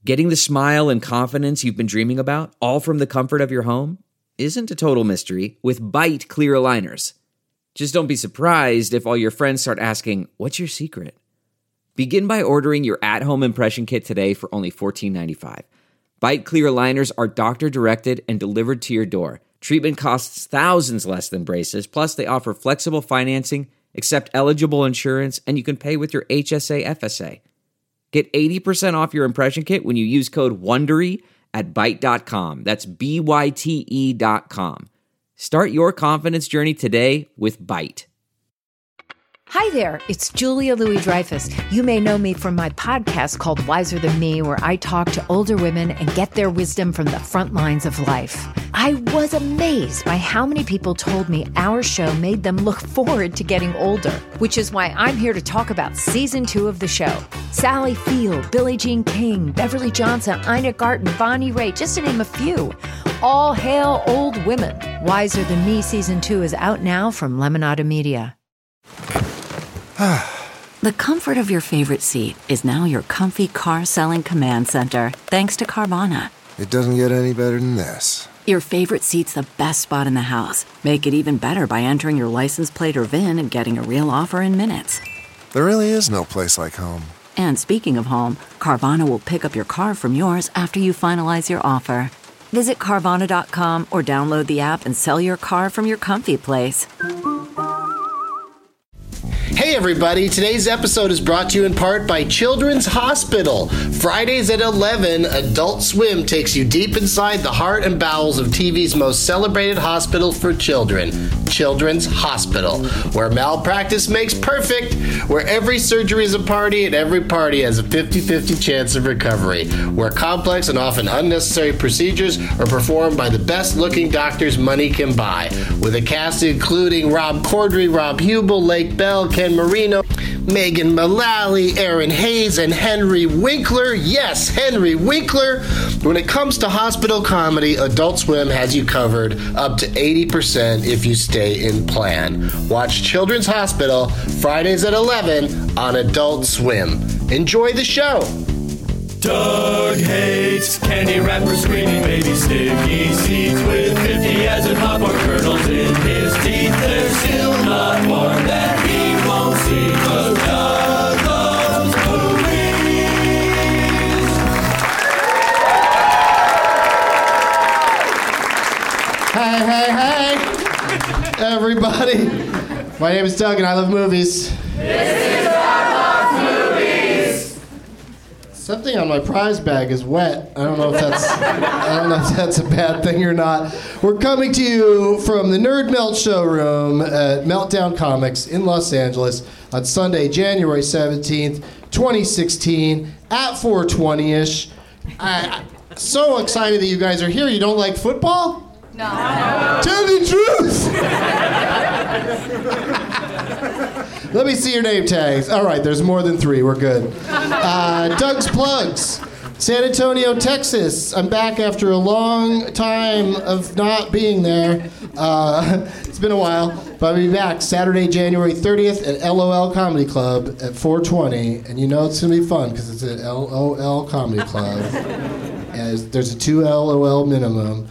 Getting the smile and confidence you've been dreaming about, all from the comfort of your home, isn't a total mystery with Byte clear aligners. Just don't be surprised if all your friends start asking, "What's your secret?" Begin by ordering your at-home impression kit today for only $14.95. Byte clear aligners are doctor-directed and delivered to your door. Treatment costs thousands less than braces, plus they offer flexible financing, accept eligible insurance, and you can pay with your HSA FSA. Get 80% off your impression kit when you use code WONDERY at Byte.com. That's BYTE.com. Start your confidence journey today with Byte. Hi there, it's Julia Louis-Dreyfus. You may know me from my podcast called Wiser Than Me, where I talk to older women and get their wisdom from the front lines of life. I was amazed by how many people told me our show made them look forward to getting older, which is why I'm here to talk about season 2 of the show. Sally Field, Billie Jean King, Beverly Johnson, Ina Garten, Bonnie Raitt, just to name a few. All hail old women. Wiser Than Me season 2 is out now from Lemonada Media. The comfort of your favorite seat is now your comfy car-selling command center, thanks to Carvana. It doesn't get any better than this. Your favorite seat's the best spot in the house. Make it even better by entering your license plate or VIN and getting a real offer in minutes. There really is no place like home. And speaking of home, Carvana will pick up your car from yours after you finalize your offer. Visit Carvana.com or download the app and sell your car from your comfy place. Hey everybody, today's episode is brought to you in part by Children's Hospital. Fridays at 11, Adult Swim takes you deep inside the heart and bowels of TV's most celebrated hospital for children, Children's Hospital, where malpractice makes perfect, where every surgery is a party and every party has a 50-50 chance of recovery, where complex and often unnecessary procedures are performed by the best-looking doctors money can buy, with a cast including Rob Corddry, Rob Hubel, Lake Bell, Ken Marino, Megan Mullally, Aaron Hayes, and Henry Winkler. Yes, Henry Winkler. When it comes to hospital comedy, Adult Swim has you covered up to 80% if you stay in plan. Watch Children's Hospital Fridays at 11 on Adult Swim. Enjoy the show. Doug hates candy wrappers, screaming baby sticky seeds with 50 as in popcorn kernels in his teeth. There's still not one that he won't see, 'cause Doug loves movies. Hey, everybody. My name is Doug and I love movies. This is Doug Loves Movies. Something on my prize bag is wet. I don't know if that's a bad thing or not. We're coming to you from the Nerd Melt showroom at Meltdown Comics in Los Angeles on Sunday, January 17th, 2016 at 4:20ish. I'm so excited that you guys are here. You don't like football? No. Tell the truth. Let me see your name tags. All right, there's more than 3. We're good. Doug's Plugs, San Antonio, Texas. I'm back after a long time of not being there. It's been a while, but I'll be back Saturday, January 30th at LOL Comedy Club at 4:20. And you know it's going to be fun because it's at LOL Comedy Club. And there's a 2 LOL minimum.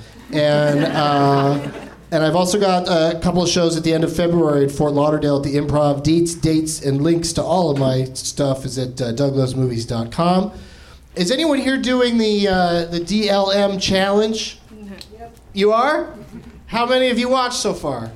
And I've also got a couple of shows at the end of February at Fort Lauderdale at the Improv. Dates, and links to all of my stuff is at douglovesmovies.com. Is anyone here doing the DLM challenge? Yep. You are? How many have you watched so far?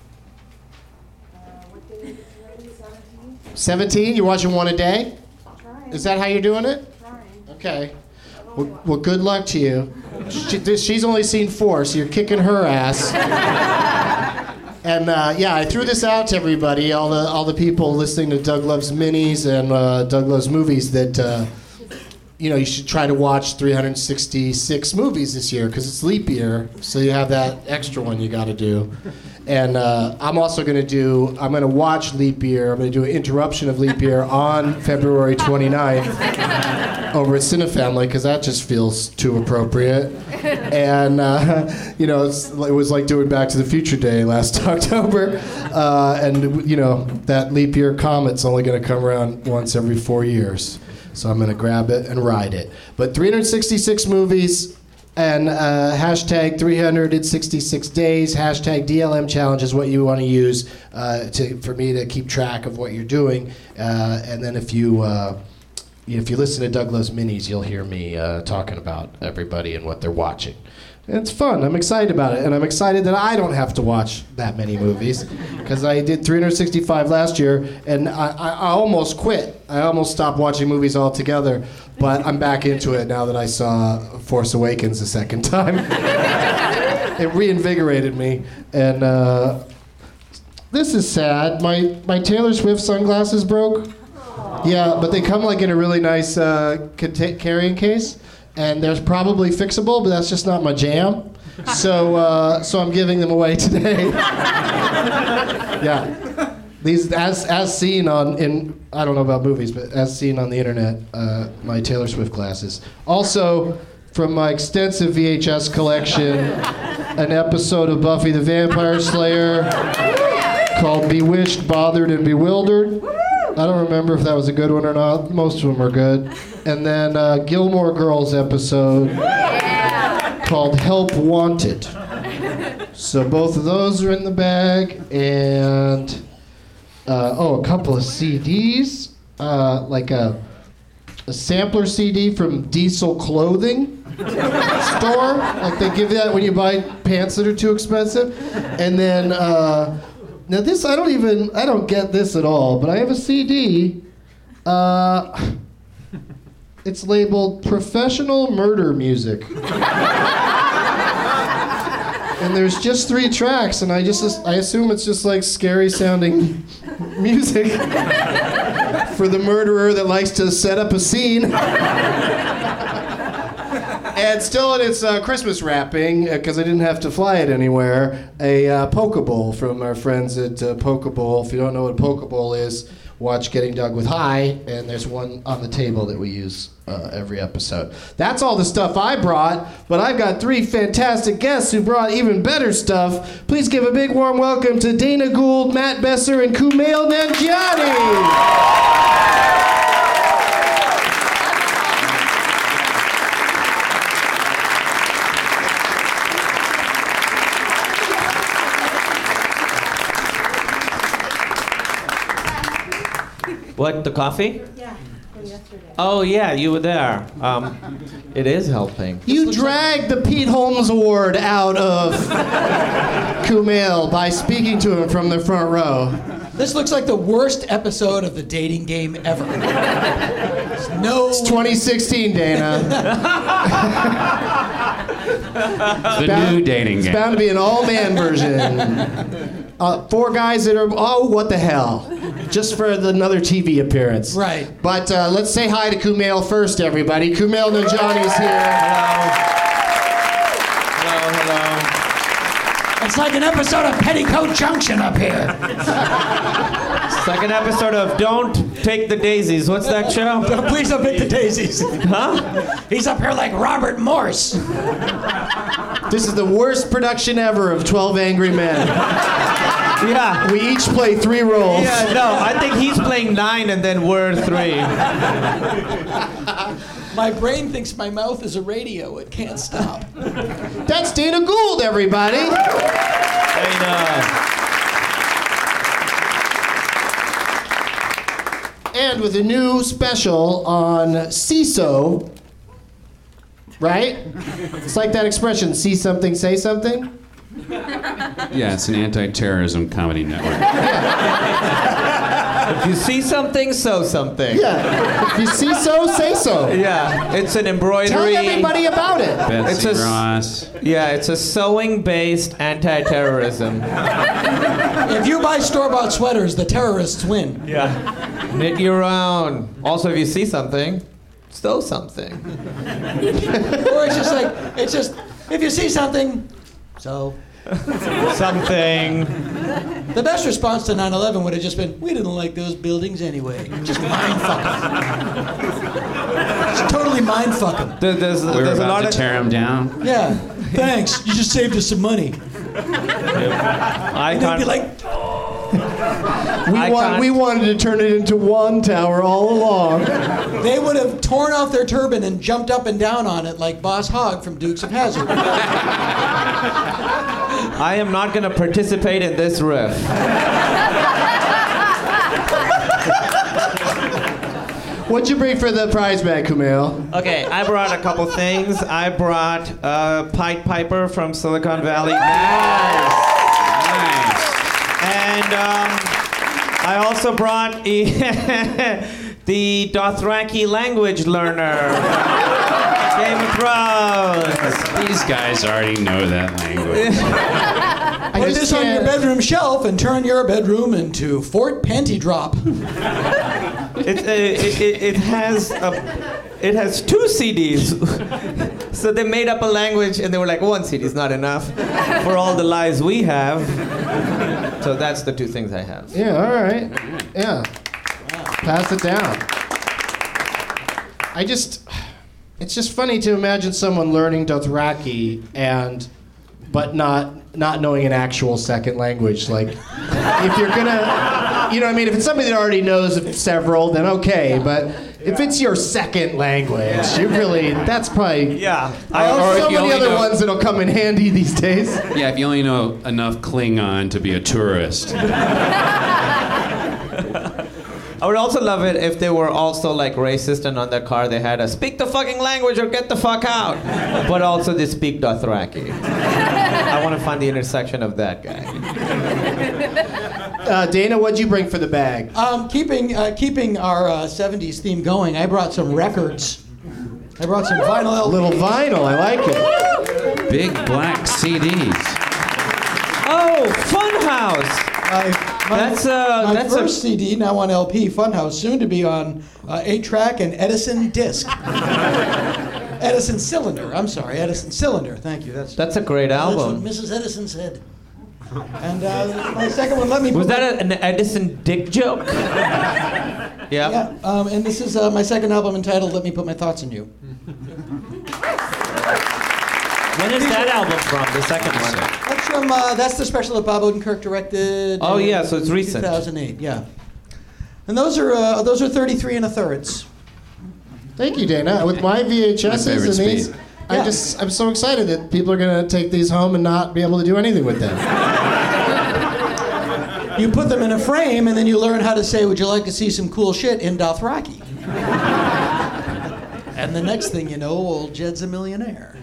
What day is it already? 17? You're watching one a day? Trying. Is that how you're doing it? Trying. Okay. Well, good luck to you. She's only seen 4, so you're kicking her ass. And I threw this out to everybody, all the people listening to Doug Loves Minis and Doug Loves Movies, that you should try to watch 366 movies this year because it's leap year, so you have that extra one you got to do. And I'm also going to watch Leap Year. I'm going to do an interruption of Leap Year on February 29th over at Cinefamily because that just feels too appropriate. And, it was like doing Back to the Future Day last October. And that Leap Year comet's only going to come around once every 4 years. So I'm going to grab it and ride it. But 366 movies and hashtag 366 days, hashtag DLM challenge is what you want to use for me to keep track of what you're doing. And then if you listen to Doug Loves Minis, you'll hear me talking about everybody and what they're watching. It's fun. I'm excited about it. And I'm excited that I don't have to watch that many movies because I did 365 last year and I almost quit. I almost stopped watching movies altogether, but I'm back into it now that I saw Force Awakens the second time. It reinvigorated me. And this is sad. My Taylor Swift sunglasses broke. Yeah, but they come like in a really nice carrying case. And they're probably fixable, but that's just not my jam. So I'm giving them away today. Yeah, these as seen I don't know about movies, but as seen on the internet, my Taylor Swift glasses. Also, from my extensive VHS collection, an episode of Buffy the Vampire Slayer called Bewitched, Bothered, and Bewildered. I don't remember if that was a good one or not. Most of them are good. And then Gilmore Girls episode called Help Wanted. So both of those are in the bag. And, a couple of CDs. Like a sampler CD from Diesel Clothing store. Like they give you that when you buy pants that are too expensive. And then, now this, I don't get this at all, but I have a CD. It's labeled Professional Murder Music. And there's just 3 tracks, and I assume it's just like scary sounding music for the murderer that likes to set up a scene. And still in its Christmas wrapping, because I didn't have to fly it anywhere, a Pokeball from our friends at Pokeball. If you don't know what a Pokeball is, watch Getting Doug with High, and there's one on the table that we use every episode. That's all the stuff I brought, but I've got 3 fantastic guests who brought even better stuff. Please give a big warm welcome to Dana Gould, Matt Besser, and Kumail Nanjiani. What, the coffee? Yeah, from yesterday. Oh, yeah, you were there. It is helping. You dragged the Pete Holmes Award out of Kumail by speaking to him from the front row. This looks like the worst episode of the dating game ever. It's 2016, Dana. The new dating game. It's bound to be an all-man version. 4 guys that are, what the hell. Just for another TV appearance. Right. But let's say hi to Kumail first, everybody. Kumail Nanjiani's here. Hello. It's like an episode of Petticoat Junction up here. It's like an episode of Don't Take the Daisies. What's that show? Please don't pick the daisies. Huh? He's up here like Robert Morse. This is the worst production ever of 12 Angry Men. Yeah. We each play 3 roles. Yeah, no, I think he's playing 9 and then we're 3. My brain thinks my mouth is a radio. It can't stop. That's Dana Gould, everybody. Dana. And with a new special on CISO, right? It's like that expression, see something, say something. Yeah, it's an anti-terrorism comedy network. If you see something, sow something. Yeah. If you see so, say so. Yeah, it's an embroidery. Tell everybody about it. Betsy It's a- Ross. Yeah, it's a sewing-based anti-terrorism. If you buy store-bought sweaters, the terrorists win. Yeah. Knit your own. Also, if you see something, sew something. Or it's just, if you see something, so. Something. The best response to 9/11 would have just been, we didn't like those buildings anyway. Just mind-fuck 'em. Just totally mind-fuck 'em. There's We're a about lot to of tear him down. Yeah, thanks. You just saved us some money. I And they'd be can't. like, We wanted to turn it into one tower all along. They would have torn off their turban and jumped up and down on it like Boss Hogg from Dukes of Hazzard. I am not going to participate in this riff. What'd you bring for the prize bag, Kumail? Okay, I brought a couple things. I brought Pied Piper from Silicon Valley. Nice. And I also brought the Dothraki language learner. Game of Thrones. These guys already know that language. Put this on your bedroom shelf and turn your bedroom into Fort Panty Drop. It has two CDs. So they made up a language and they were like, one CD is not enough for all the lives we have. So that's the two things I have. Yeah, all right. Yeah. Pass it down. It's just funny to imagine someone learning Dothraki but not knowing an actual second language. Like, if you're gonna, you know what I mean? If it's somebody that already knows several, then okay. But if it's your second language, that's probably... Yeah. Or so many other ones that'll come in handy these days. Yeah, if you only know enough Klingon to be a tourist. I would also love it if they were also like racist and on their car they had a speak the fucking language or get the fuck out. But also they speak Dothraki. I want to find the intersection of that guy. Dana, what'd you bring for the bag? Keeping our 70s theme going, I brought some records. I brought some vinyl LPs. Little vinyl, I like it. Big black CDs. Oh, Funhouse! My first CD, now on LP, Funhouse, soon to be on 8-track and Edison disc. Edison Cylinder. Edison Cylinder. Thank you. That's a great album. That's what Mrs. Edison said. And my second one, Was that an Edison dick joke? Yeah. And this is my second album entitled "Let Me Put My Thoughts on You." When is that album from? The second one. That's from. That's the special that Bob Odenkirk directed. Oh yeah, so it's recent. 2008. Yeah. And those are 33 1/3. Thank you, Dana. With my VHSs and these, speed. I'm so excited that people are gonna take these home and not be able to do anything with them. You put them in a frame, and then you learn how to say, "Would you like to see some cool shit in Dothraki?" And the next thing you know, old Jed's a millionaire.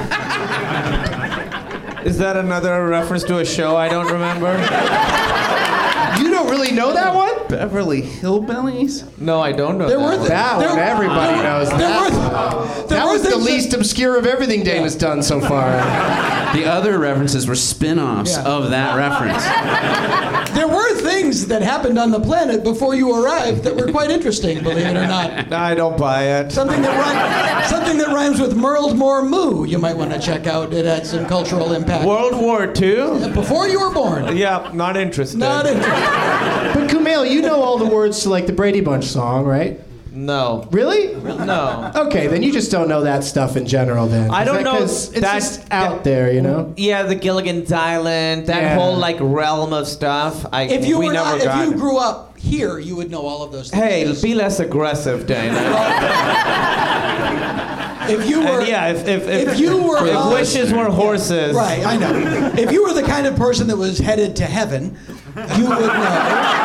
Is that another reference to a show I don't remember? You don't really know that one? Beverly Hillbillies? No, I don't know that one. Everybody knows that. That was the least obscure of everything Dana's done so far. The other references were spin-offs of that reference. There were things that happened on the planet before you arrived that were quite interesting, believe it or not. I don't buy it. Something that rhymes with Merled More Moo, you might want to check out. It had some cultural impact. World War II? Before you were born. Yeah, not interested. Not interested. But Kumail, you know all the words to like the Brady Bunch song, right? No. Really? No. Okay, then you just don't know that stuff in general then. I don't know. It's just out there, you know? Yeah, the Gilligan's Island, that whole like realm of stuff. If you grew up here, you would know all of those things. Hey, be less aggressive, Dana. If you were, if wishes were horses. Right, I know. If you were the kind of person that was headed to heaven, you would know.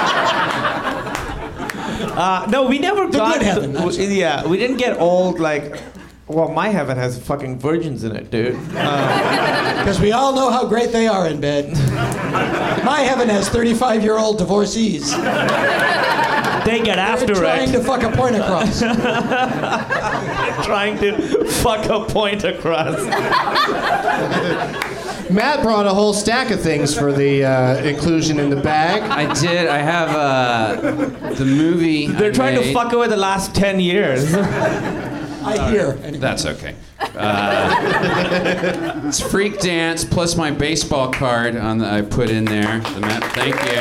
No, we never got good heaven. Yeah, we didn't get old like. Well, my heaven has fucking virgins in it, dude. Because we all know how great they are in bed. My heaven has 35-year-old divorcees. They get after it. Trying to fuck a point across. Trying to fuck a point across. Matt brought a whole stack of things for the inclusion in the bag. I did. I have the movie. They're trying to fuck away the last 10 years. I hear. That's okay. It's Freak Dance plus my baseball card I put in there. Thank you.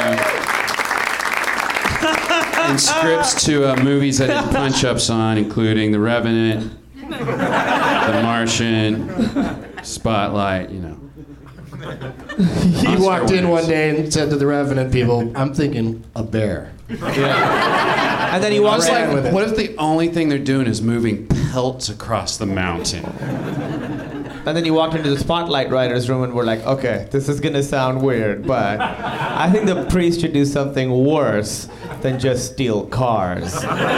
And scripts to movies I did punch-ups on, including The Revenant, The Martian, Spotlight, you know. He walked in one day and said to the Revenant people, "I'm thinking a bear." And then he walks Like, with it. what if the only thing they're doing is moving pelts across the mountain? And then he walked into the spotlight writer's room and we're like, okay, this is gonna sound weird, but I think the priest should do something worse than just steal cars.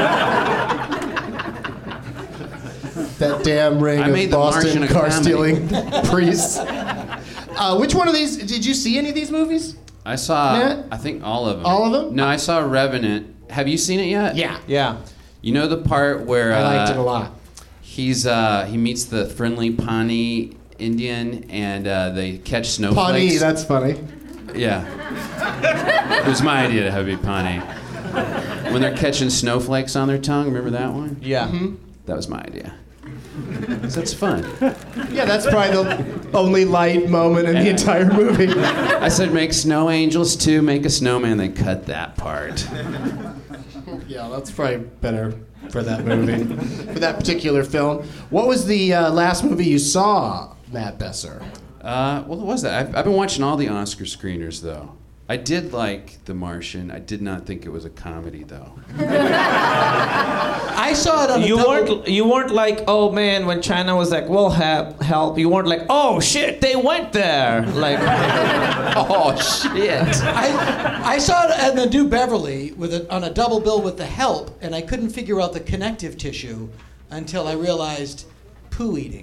That damn ring I made of The Martian Boston a car comedy. stealing priests. Which one of these did you see? Any of these movies? I saw, Matt? I think all of them. All of them? No, I saw Revenant. Have you seen it yet? Yeah, Yeah. You know the part where I liked it a lot. he meets the friendly Pawnee Indian and they catch snowflakes. Pawnee, that's funny. Yeah. It was my idea to have it be Pawnee. When they're catching snowflakes on their tongue, remember that one? Yeah. That was my idea. 'Cause that's fun. Yeah, that's probably the only light moment in the entire movie. I said make snow angels too, make a snowman, then cut that part. Yeah, that's probably better for that movie, for that particular film. What was the last movie you saw, Matt Besser? What was that? I've been watching all the Oscar screeners though. I did like The Martian. I did not think it was a comedy though. I saw it on the You weren't like, oh man, when China was like, we'll help. You weren't like, oh shit, they went there. Like, Oh shit! I saw it at the New Beverly on a double bill with The Help, and I couldn't figure out the connective tissue until I realized poo eating.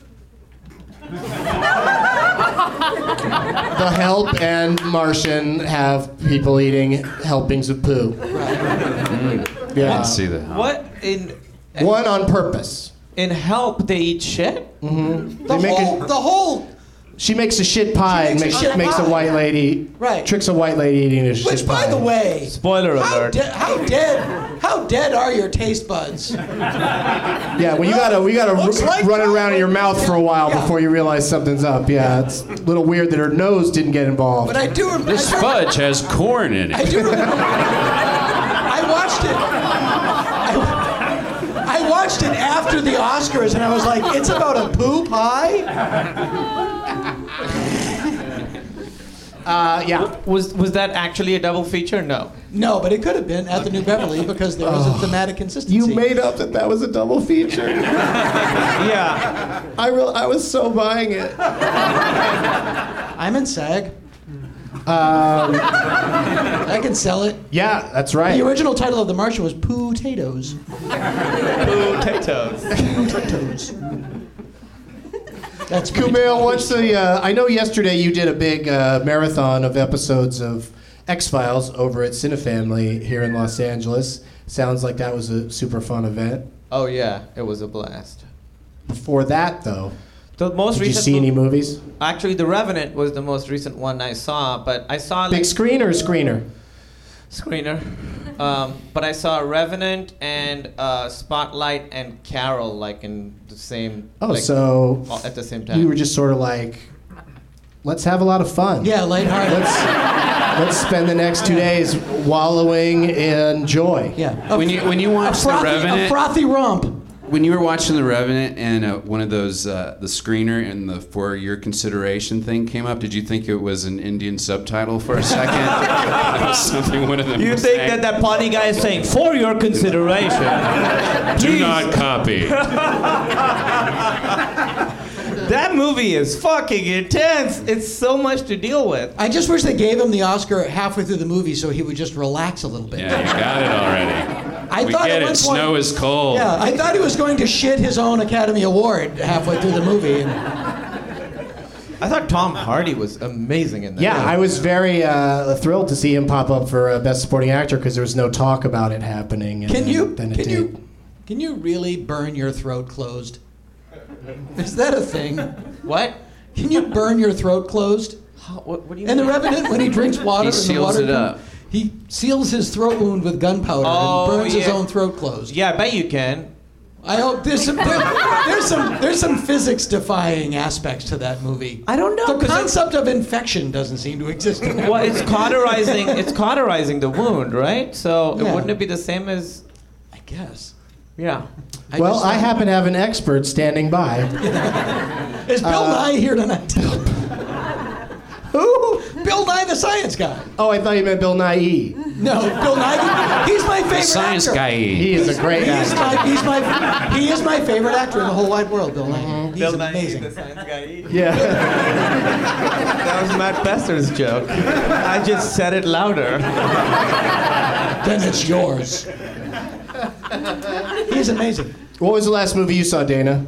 The Help and Martian have people eating helpings of poo. Yeah. Let's see that. what One on purpose. in Help they eat shit? The whole She makes a shit pie and She makes a shit makes a pie. white lady. Right. Tricks a white lady eating a shit which, pie. by the way, Spoiler alert. how dead are your taste buds? Yeah, well, you gotta Looks like run it around in your mouth for a while Yeah. before you realize something's up. Yeah, it's a little weird that her nose didn't get involved. But I do. This fudge has corn in I it. do remember. I watched it. I watched it after the Oscars, and I was like, "It's about a poo pie." Yeah. Was that actually a double feature? No. No, but it could have been at the New Beverly because there was a thematic consistency. You made up that was a double feature. Yeah. I was so buying it. I'm in SAG. I can sell it. Yeah, that's right. The original title of The Martian was Poo-tatoes. Potatoes. Poo-tatoes. That's Kumail, what's the? I know yesterday you did a big marathon of episodes of X-Files over at Cinefamily here in Los Angeles. Sounds like that was a super fun event. Oh yeah, it was a blast. Before that, though, The most did you recent. see any movies? Actually, The Revenant was the most recent one I saw, but I saw Big like screen or screener? screener. But I saw Revenant and Spotlight and Carol like in the same. Oh, like, so all at the same time. you were just sort of like, let's have a lot of fun. Yeah, lighthearted. Let's spend the next 2 days wallowing in joy. Yeah. When you watch The A Revenant, frothy romp. when you were watching The Revenant and one of those the screener and the for your consideration thing came up, did you think it was an Indian subtitle for a second? It was something one of them. You was think saying. that Pawnee guy is saying, for your consideration. Do not copy. That movie is fucking intense. It's so much to deal with. I just wish they gave him the Oscar halfway through the movie so he would just relax a little bit. Yeah, you got it already. I thought get at one it. point, Snow is cold. Yeah, I thought he was going to shit his own Academy Award halfway through the movie. And I thought Tom Hardy was amazing in that. Yeah, I was very thrilled to see him pop up for Best Supporting Actor because there was no talk about it happening. And can you then it did. can you really burn your throat closed? Is that a thing? What? Can you burn your throat closed? What do you And the mean? Revenant, when he drinks water, He and the seals water it up. He seals his throat wound with gunpowder Oh, and burns his yeah. own throat closed. Yeah, I bet you can. I hope there's some physics-defying aspects to that movie. I don't know, The 'cause concept of infection doesn't seem to exist in that Well, movie. it's cauterizing. It's cauterizing the wound, right? So Yeah. wouldn't it be the same as? I guess. Yeah. Well, I happen to have an expert standing by. Is Bill Nye here tonight? Who? Bill Nye the Science Guy. Oh, I thought you meant Bill Nye. No, Bill Nye. He's my favorite Science actor. guy. He is a great actor. He is my favorite actor in the whole wide world, Bill Nye. He's Bill amazing. Nye, the science guy. Yeah. That was Matt Besser's joke. I just said it louder. Then it's yours. He's amazing. What was the last movie you saw, Dana?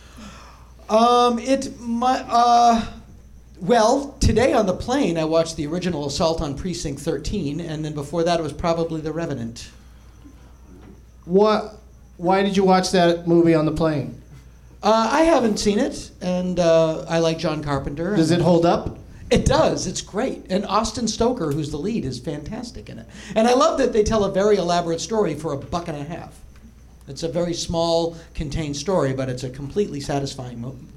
Well, today on the plane, I watched the original Assault on Precinct 13, and then before that, it was probably The Revenant. What? Why did you watch that movie on the plane? I haven't seen it, and I like John Carpenter. Does it hold up? It does. It's great. And Austin Stoker, who's the lead, is fantastic in it. And I love that they tell a very elaborate story for $1.50. It's a very small, contained story, but it's a completely satisfying movie.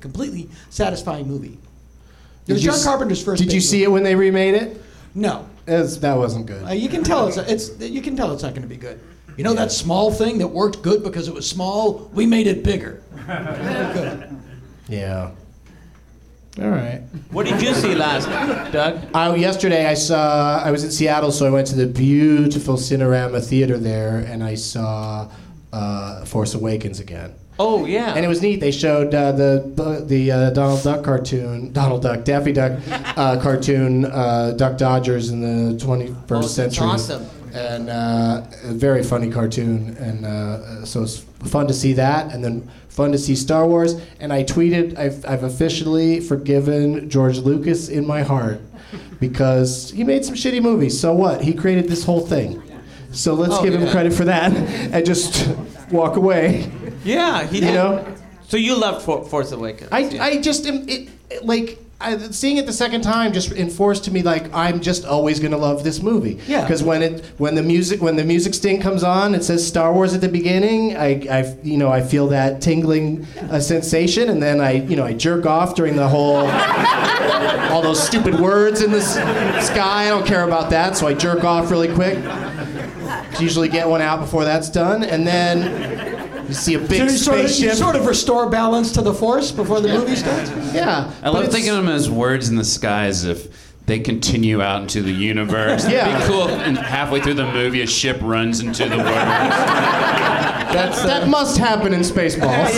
It was John Carpenter's first. Did you see it when they remade it? No. That wasn't good. You can tell you can tell it's not going to be good. You know that small thing that worked good because it was small? We made it bigger. Good. Yeah. All right. What did you see last, Doug? Yesterday I was in Seattle, so I went to the beautiful Cinerama Theater there, and I saw Force Awakens again. Oh yeah. And it was neat. They showed the Donald Duck cartoon, Daffy Duck cartoon, Duck Dodgers in the 21st century. That's awesome. And a very funny cartoon, and so it's fun to see that, and then fun to see Star Wars. And I tweeted, I've officially forgiven George Lucas in my heart because he made some shitty movies. So what? He created this whole thing. So let's give him credit for that, and just walk away. Yeah, he did. You know? So you loved Force Awakens. I just am seeing it the second time just enforced to me like I'm just always gonna love this movie. Yeah. Because when the music sting comes on, it says Star Wars at the beginning. I feel that tingling sensation, and then I jerk off during the whole all those stupid words in the sky. I don't care about that, so I jerk off really quick. Usually get one out before that's done, and then. You see a big spaceship. You sort of restore balance to the Force before the movie starts? Yeah. I love thinking of them as words in the sky as if they continue out into the universe. Yeah. It'd be cool if halfway through the movie a ship runs into the world. That must happen in Spaceballs.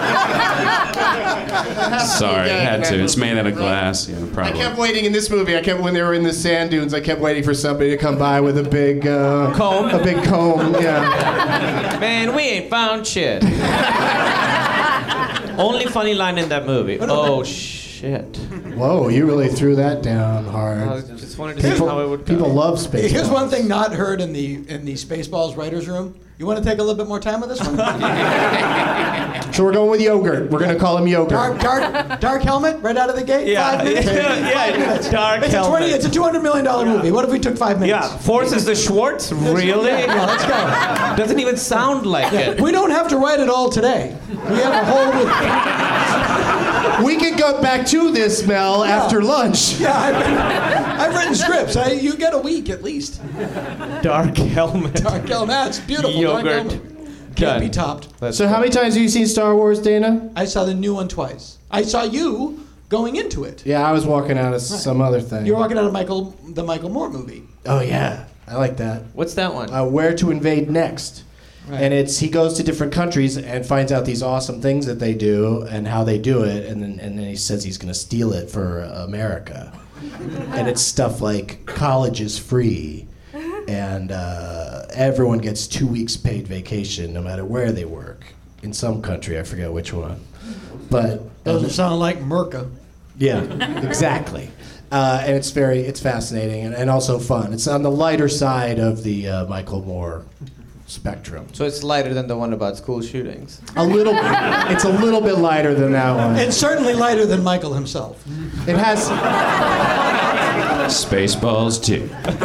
Sorry, I had to. It's made out of glass. Yeah, probably. I kept waiting in this movie. When they were in the sand dunes, I kept waiting for somebody to come by with a big comb. A big comb, yeah. Man, we ain't found shit. Only funny line in that movie. Oh shit. Whoa, you really threw that down hard. I just wanted to see how it would go. People love Spaceballs. Here's one thing not heard in the Spaceballs writers' room. You want to take a little bit more time with this one? So we're going with Yogurt. We're going to call him Yogurt. Dark Helmet, right out of the gate. Yeah, 5 minutes. yeah, 5 minutes. Dark it's Helmet. It's a $200 million movie. What if we took 5 minutes? Yeah, Force is the Schwartz? Really? Yeah, let's go. Doesn't even sound like it. We don't have to write it all today. We have a whole. We could go back to this, Mel, after lunch. Yeah, I've written scripts. You get a week at least. Dark Helmet. Dark Helmet. That's beautiful. Yogurt. Dark Helmet. Can't be topped. So how many times have you seen Star Wars, Dana? I saw the new one twice. I saw you going into it. Yeah, I was walking out of some other thing. You're walking out of the Michael Moore movie. Oh, yeah. I like that. What's that one? Where to Invade Next. Right. And he goes to different countries and finds out these awesome things that they do and how they do it, and then he says he's going to steal it for America. And it's stuff like college is free, and everyone gets 2 weeks paid vacation no matter where they work. In some country, I forget which one. But Doesn't sound like Merca. yeah, exactly. And it's fascinating and also fun. It's on the lighter side of the Michael Moore spectrum. So it's lighter than the one about school shootings. It's a little bit lighter than that one. It's certainly lighter than Michael himself. It has. Spaceballs 2.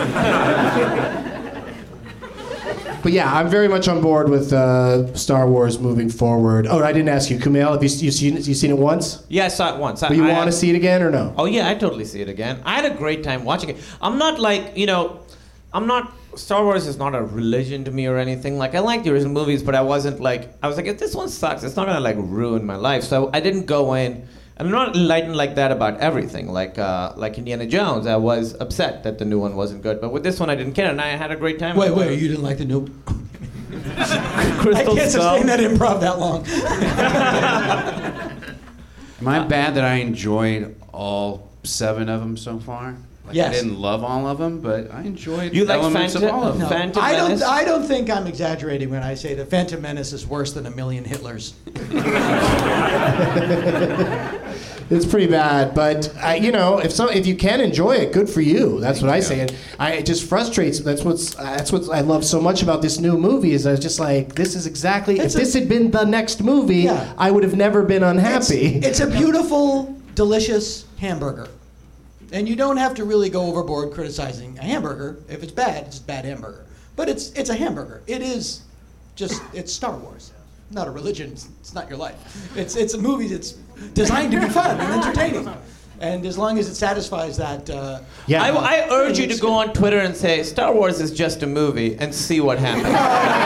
But yeah, I'm very much on board with Star Wars moving forward. Oh, I didn't ask you, Kumail. Have you seen it once? Yeah, I saw it once. But you want to see it again or no? Oh yeah, I totally see it again. I had a great time watching it. I'm not like, Star Wars is not a religion to me or anything. Like, I like the original movies, but I was like, if this one sucks, it's not gonna like ruin my life. So I didn't go in And I'm not enlightened like that about everything. Like Indiana Jones, I was upset that the new one wasn't good. But with this one, I didn't care, and I had a great time. Wait, you didn't like the new... Crystal I can't Skull. sustain that improv that long. Am I bad that I enjoyed all 7 of them so far? Like, Yes. I didn't love all of them, but I enjoyed You like elements of all of them. Phantom Menace? I don't think I'm exaggerating when I say the Phantom Menace is worse than 1,000,000 Hitlers. It's pretty bad, but if you can enjoy it, good for you. That's what I say. And it just frustrates. That's what I love so much about this new movie is I was just like, this is exactly. If this had been the next movie, Yeah. I would have never been unhappy. It's a beautiful, delicious hamburger. And you don't have to really go overboard criticizing a hamburger. If it's bad, it's a bad hamburger. But it's a hamburger. It's Star Wars. Not a religion. It's not your life. It's a movie that's designed to be fun and entertaining. And as long as it satisfies that... I urge you to go on Twitter and say, Star Wars is just a movie, and see what happens.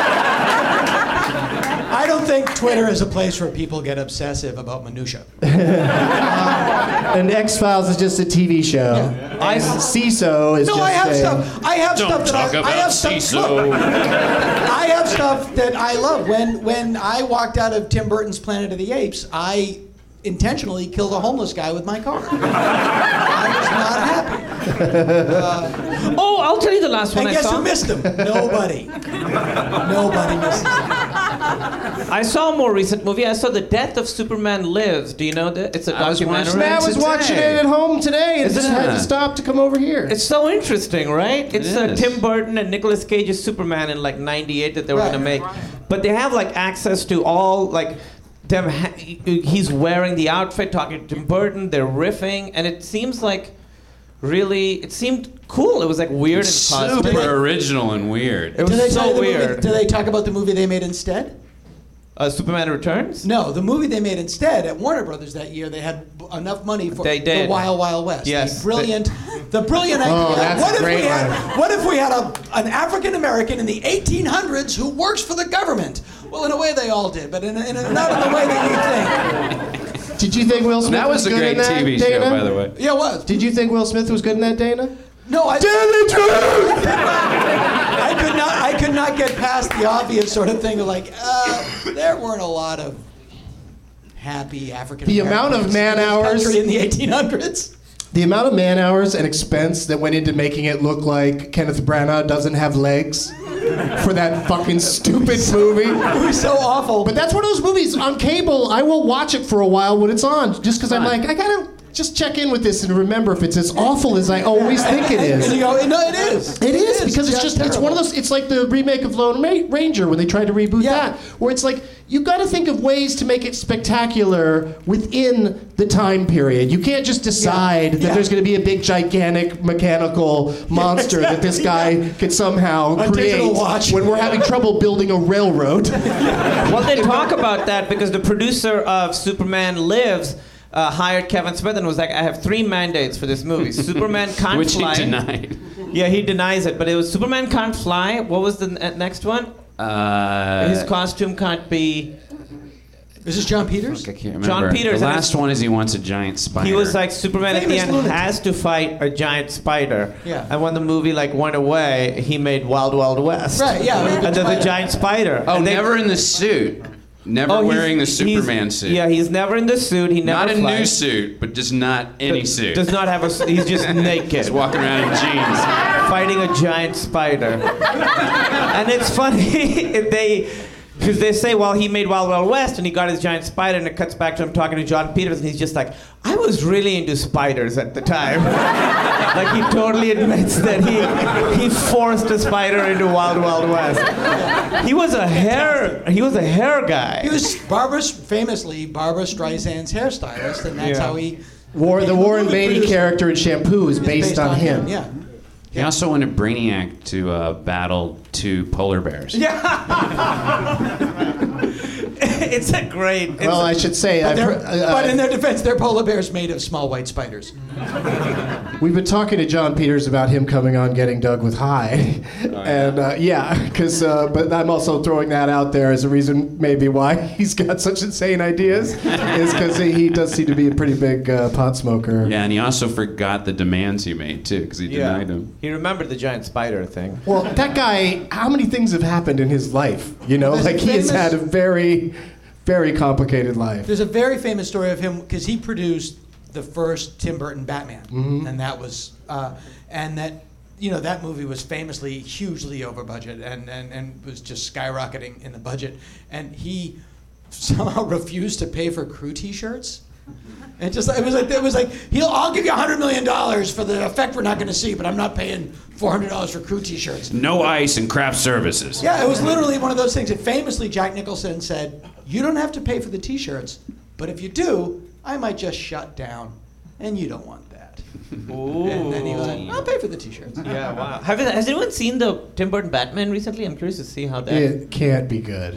I don't think Twitter is a place where people get obsessive about minutia. And X-Files is just a TV show. Yeah. CISO is I have stuff. I have stuff that I have stuff. Look, I have stuff that I love. When I walked out of Tim Burton's Planet of the Apes, I intentionally killed a homeless guy with my car. I was not happy. I'll tell you the last one And I guess saw. who missed him? Nobody. Nobody misses him. I saw a more recent movie. I saw The Death of Superman Lives. Do you know that? It's a I was documentary. I was watching it at home today and Isn't just had it? to stop to come over here. It's so interesting, right? It's is. Tim Burton and Nicolas Cage's Superman in like '98 that they were Right. going to make. But they have like access to all like them. He's wearing the outfit, talking to Tim Burton. They're riffing, and it seems like it seemed cool. It was like weird and cosmic. Super original and weird. It was so weird. Do they talk about the movie they made instead? Superman Returns? No, the movie they made instead at Warner Brothers that year, they had enough money for They did. the Wild Wild West. Yes. The brilliant idea. that's a great one. What if we had an African American in the 1800s who works for the government? Well, in a way they all did, but not in the way that you think. Did you think Will Smith That was a good great in that, TV Dana? show, by the way. Yeah, it was. Did you think Will Smith was good in that, Dana? No, I could not get past the obvious sort of thing of like, there weren't a lot of happy African The Americans amount of man hours in the 1800s. The amount of man hours and expense that went into making it look like Kenneth Branagh doesn't have legs for that fucking stupid movie. It was so awful. But that's one of those movies on cable. I will watch it for a while when it's on, just because I'm like, I gotta just check in with this and remember if it's as awful as I always think it is. And you go, no, it is. It is because it's one of those. It's like the remake of Lone Ranger when they tried to reboot that, where it's like you got to think of ways to make it spectacular within the time period. You can't just decide that there's going to be a big, gigantic mechanical monster that this guy could somehow A create digital watch. when we're having trouble building a railroad. Well, they talk about that because the producer of Superman Lives hired Kevin Smith and was like, I have 3 mandates for this movie. Superman can't Which fly. he denied. Yeah, he denies it, but it was Superman can't fly. What was the next one? His costume can't be... Is this John Peters? I can't remember. John Peters. The and last one is he wants a giant spider. He was like, Superman at the Famous end lunatic. has to fight a giant spider. Yeah. And when the movie went away, he made Wild Wild West. Right, yeah. And there's a giant spider. Oh, And they- never in the suit. Never Oh, wearing the he's- Superman suit. Yeah, he's never in the suit. He never Not a new flies. suit, but just not any suit. Does not have a. He's just naked. He's walking around in jeans. Fighting a giant spider. And it's funny, because they say, well, he made Wild Wild West and he got his giant spider, and it cuts back to him talking to John Peters, and he's just like, I was really into spiders at the time. Like he totally admits that he forced a spider into Wild Wild West. He was a hair guy. He was famously Barbara Streisand's hairstylist, and that's how he... The Warren Beatty character in Shampoo is based on him. Yeah. He also wanted Brainiac to battle 2 polar bears. Yeah. It's a great. Well, I should say, but in their defense, they're polar bears made of small white spiders. we've been talking to John Peters about him coming on Getting Doug with High, but I'm also throwing that out there as a reason maybe why he's got such insane ideas, is because he does seem to be a pretty big pot smoker. Yeah, and he also forgot the demands he made too, because he denied them. He remembered the giant spider thing. Well, that guy, how many things have happened in his life? You know, like he has had a very, very complicated life. There's a very famous story of him because he produced the first Tim Burton Batman, and that was that movie was famously hugely over budget and was just skyrocketing in the budget, and he somehow refused to pay for crew T-shirts. And it was like I'll give you $100 million for the effect we're not going to see, but I'm not paying $400 for crew T-shirts. No ice and craft services. Yeah, it was literally one of those things. And famously, Jack Nicholson said, "You don't have to pay for the T-shirts, but if you do, I might just shut down, and you don't want that." Ooh. And then he went, "I'll pay for the T-shirts." Yeah, wow. Has anyone seen the Tim Burton Batman recently? I'm curious to see how that. It can't be good.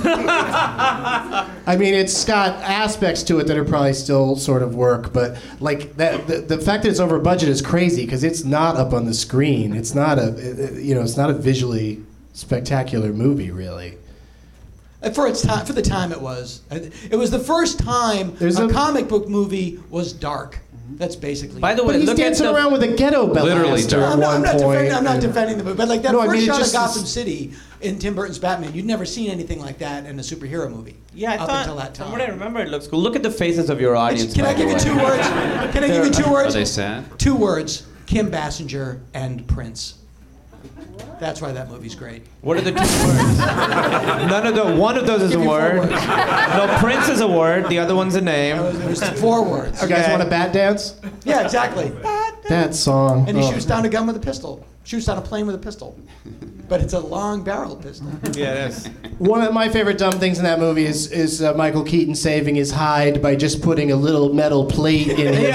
I mean, it's got aspects to it that are probably still sort of work, but like that, the fact that it's over budget is crazy because it's not up on the screen. It's not it's not a visually spectacular movie, really. For the time it was. It was the first time a comic book movie was dark. That's basically. By the way, but he's dancing around with a ghetto blaster at one point. I'm not defending the movie, but like that first shot of Gotham City in Tim Burton's Batman, you'd never seen anything like that in a superhero movie. Yeah, until that time. From what I remember, it looks cool. Look at the faces of your audience. Can I give you 2 words? Can I give you 2 words? Are they sad? 2 words: Kim Basinger and Prince. That's why that movie's great. What are the 2 words? One of those is a word. No, Prince is a word. The other one's a name. It was 4 words. You guys want a bat dance? Yeah, exactly. That song. And he shoots down a gun with a pistol. Shoots down a plane with a pistol. But it's a long barrel pistol. Yeah, it is. One of my favorite dumb things in that movie is Michael Keaton saving his hide by just putting a little metal plate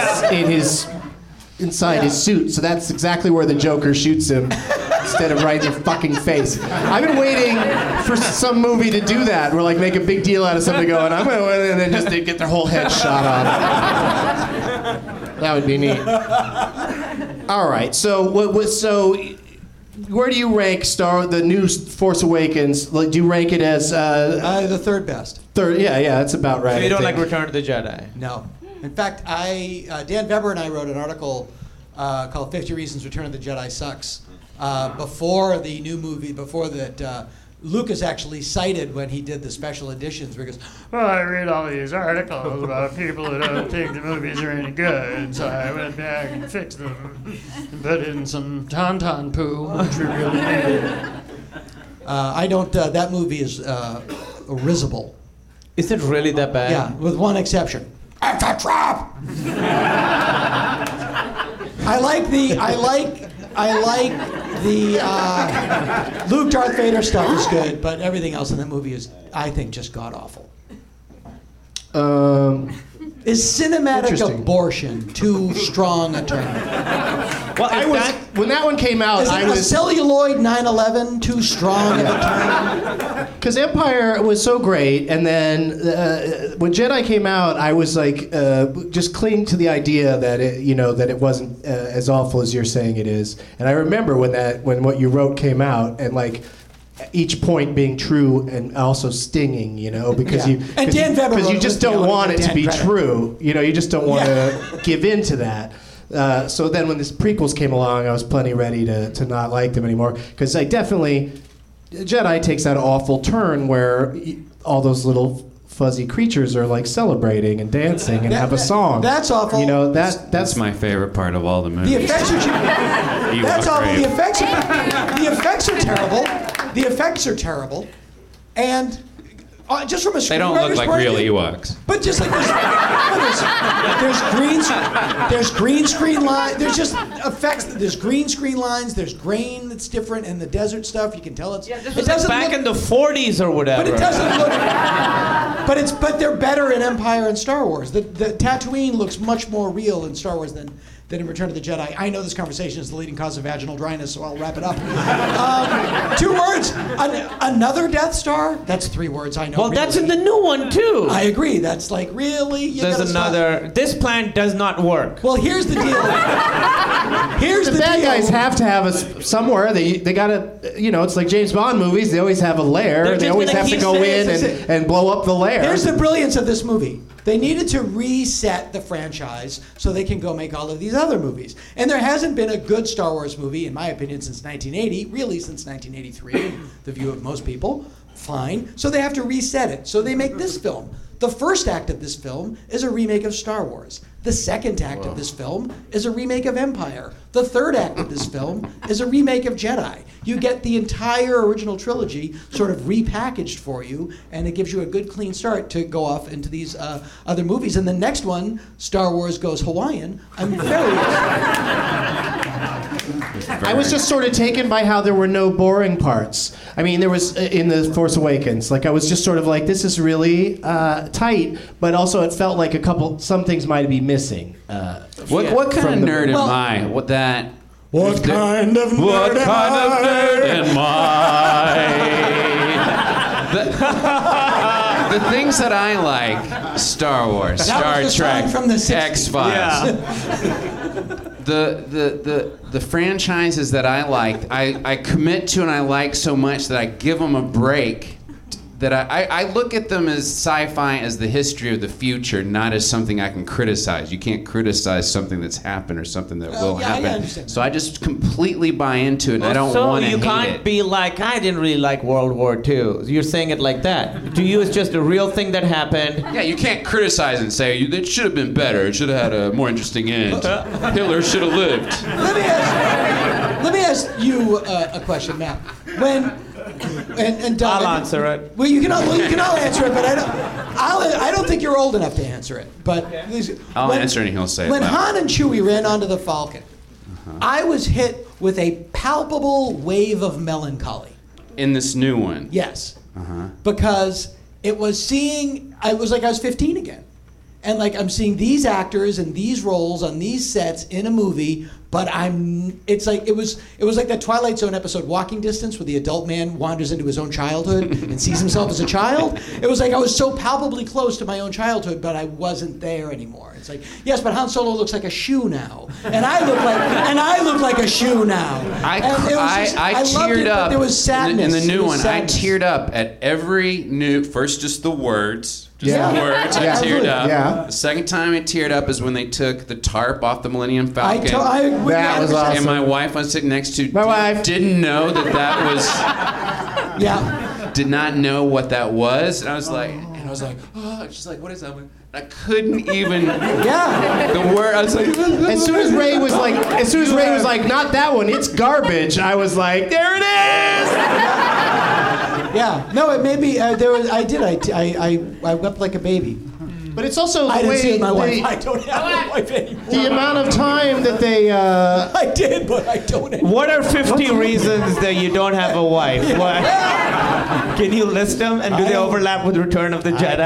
inside his suit. So that's exactly where the Joker shoots him instead of right in the fucking face. I've been waiting for some movie to do that, where like make a big deal out of somebody going, "I'm gonna win," and then just they get their whole head shot off. That would be neat. All right, so where do you rank the new Force Awakens? Like, do you rank it as the 3rd best? Third, yeah, that's about right. So you don't like Return of the Jedi? No. In fact, Dan Weber and I wrote an article called 50 Reasons Return of the Jedi Sucks before the new movie, before that Lucas actually cited when he did the special editions, where he goes, "Well, I read all these articles about people who don't think the movies are any good, so I went back and fixed them and put in some tauntaun poo, which we really needed." I don't, that movie is risible. Is it really that bad? Yeah, with one exception. It's a trap! I like the Luke Darth Vader stuff is good, but everything else in that movie is, I think, just god awful. Is cinematic abortion too strong a term? Well, when that one came out, Is a celluloid 9/11 too strong of a term? Because Empire was so great, and then when Jedi came out, I was like, just clinging to the idea that it wasn't as awful as you're saying it is. And I remember when what you wrote came out, and like each point being true and also stinging, because you just don't want it to be true. You just don't want to give in to that. So then when these prequels came along, I was plenty ready to not like them anymore, because Jedi takes that awful turn where all those little fuzzy creatures are like celebrating and dancing and have a song. That's awful. That's my favorite part of all the movies. The effects are that's awful. The effects are terrible. The effects are terrible, and just from a screenwriter's they don't look like real Ewoks. But just like there's green screen lines. There's just effects. There's green screen lines. There's grain that's different, and the desert stuff. You can tell it's. Yeah, it doesn't back in the 40s or whatever. But it doesn't look. But they're better in Empire and Star Wars. The Tatooine looks much more real in Star Wars than than in Return of the Jedi. I know this conversation is the leading cause of vaginal dryness, so I'll wrap it up. 2 words. Another Death Star? That's 3 words, I know. Well, that's in the new one, too. I agree. That's like, really? You There's gotta another... stop. This plan does not work. Well, here's the deal. Here's The bad guys have to have us somewhere. They gotta, you know, it's like James Bond movies. They always have a lair. They're And they just always gonna have to keep go saying in and blow up the lair. Here's the brilliance of this movie. They needed to reset the franchise so they can go make all of these other movies. And there hasn't been a good Star Wars movie, in my opinion, since 1980, really since 1983, in the view of most people. Fine. So they have to reset it. So they make this film. The first act of this film is a remake of Star Wars. The second act of this film is a remake of Empire. The third act of this film is a remake of Jedi. You get the entire original trilogy sort of repackaged for you, and it gives you a good clean start to go off into these other movies. And the next one, Star Wars Goes Hawaiian, I'm very I was just sort of taken by how there were no boring parts. I mean, there was in The Force Awakens. Like, I was just sort of like, this is really tight, but also it felt like some things might be missing. What kind of nerd am I? What kind of nerd am I? The things that I like: Star Wars, Star Trek, from the 60s. X-Files. The franchises that I like, I commit to and I like so much that I give them a break. That I look at them as sci-fi as the history of the future, not as something I can criticize. You can't criticize something that's happened or something that will happen. I understand. So I just completely buy into it, and I don't want to hate it. So you can't be like, I didn't really like World War II. You're saying it like that. To you, it's just a real thing that happened. Yeah, you can't criticize and say, it should have been better. It should have had a more interesting end. Hitler should have lived. Let me ask you a question, Matt. When... And Doug, I'll answer it. Well, you can all answer it, but I don't think you're old enough to answer it. But I'll answer it and he'll say it. When loud. Han and Chewie ran onto the Falcon, I was hit with a palpable wave of melancholy. In this new one. Yes. Because it was I was like I was 15 again. And like I'm seeing these actors and these roles on these sets in a movie, but it was like that Twilight Zone episode Walking Distance where the adult man wanders into his own childhood and sees himself as a child. It was like I was so palpably close to my own childhood, but I wasn't there anymore. It's like, yes, but Han Solo looks like a shoe now. And I look like a shoe now. I teared up there was sadness. in the new one. Sadness. I teared up at every new, first just the words. The words, I Yeah. teared up. Yeah. The second time I teared up is when they took the tarp off the Millennium Falcon. That was awesome. And my wife I was sitting next to My wife. didn't know that was Yeah. did not know what that was. And I was like, oh, she's like, what is that? I couldn't even Yeah. the word I was like As soon as Ray was like, not that one, it's garbage, I was like, there it is! Yeah. No, it made me. I wept like a baby. But it's also the I didn't way see it with my wife. I don't have a wife anymore. the amount of time that they. I did, but I don't anymore. What are 50 reasons that you don't have a wife? What? Can you list them? And do they overlap with Return of the Jedi?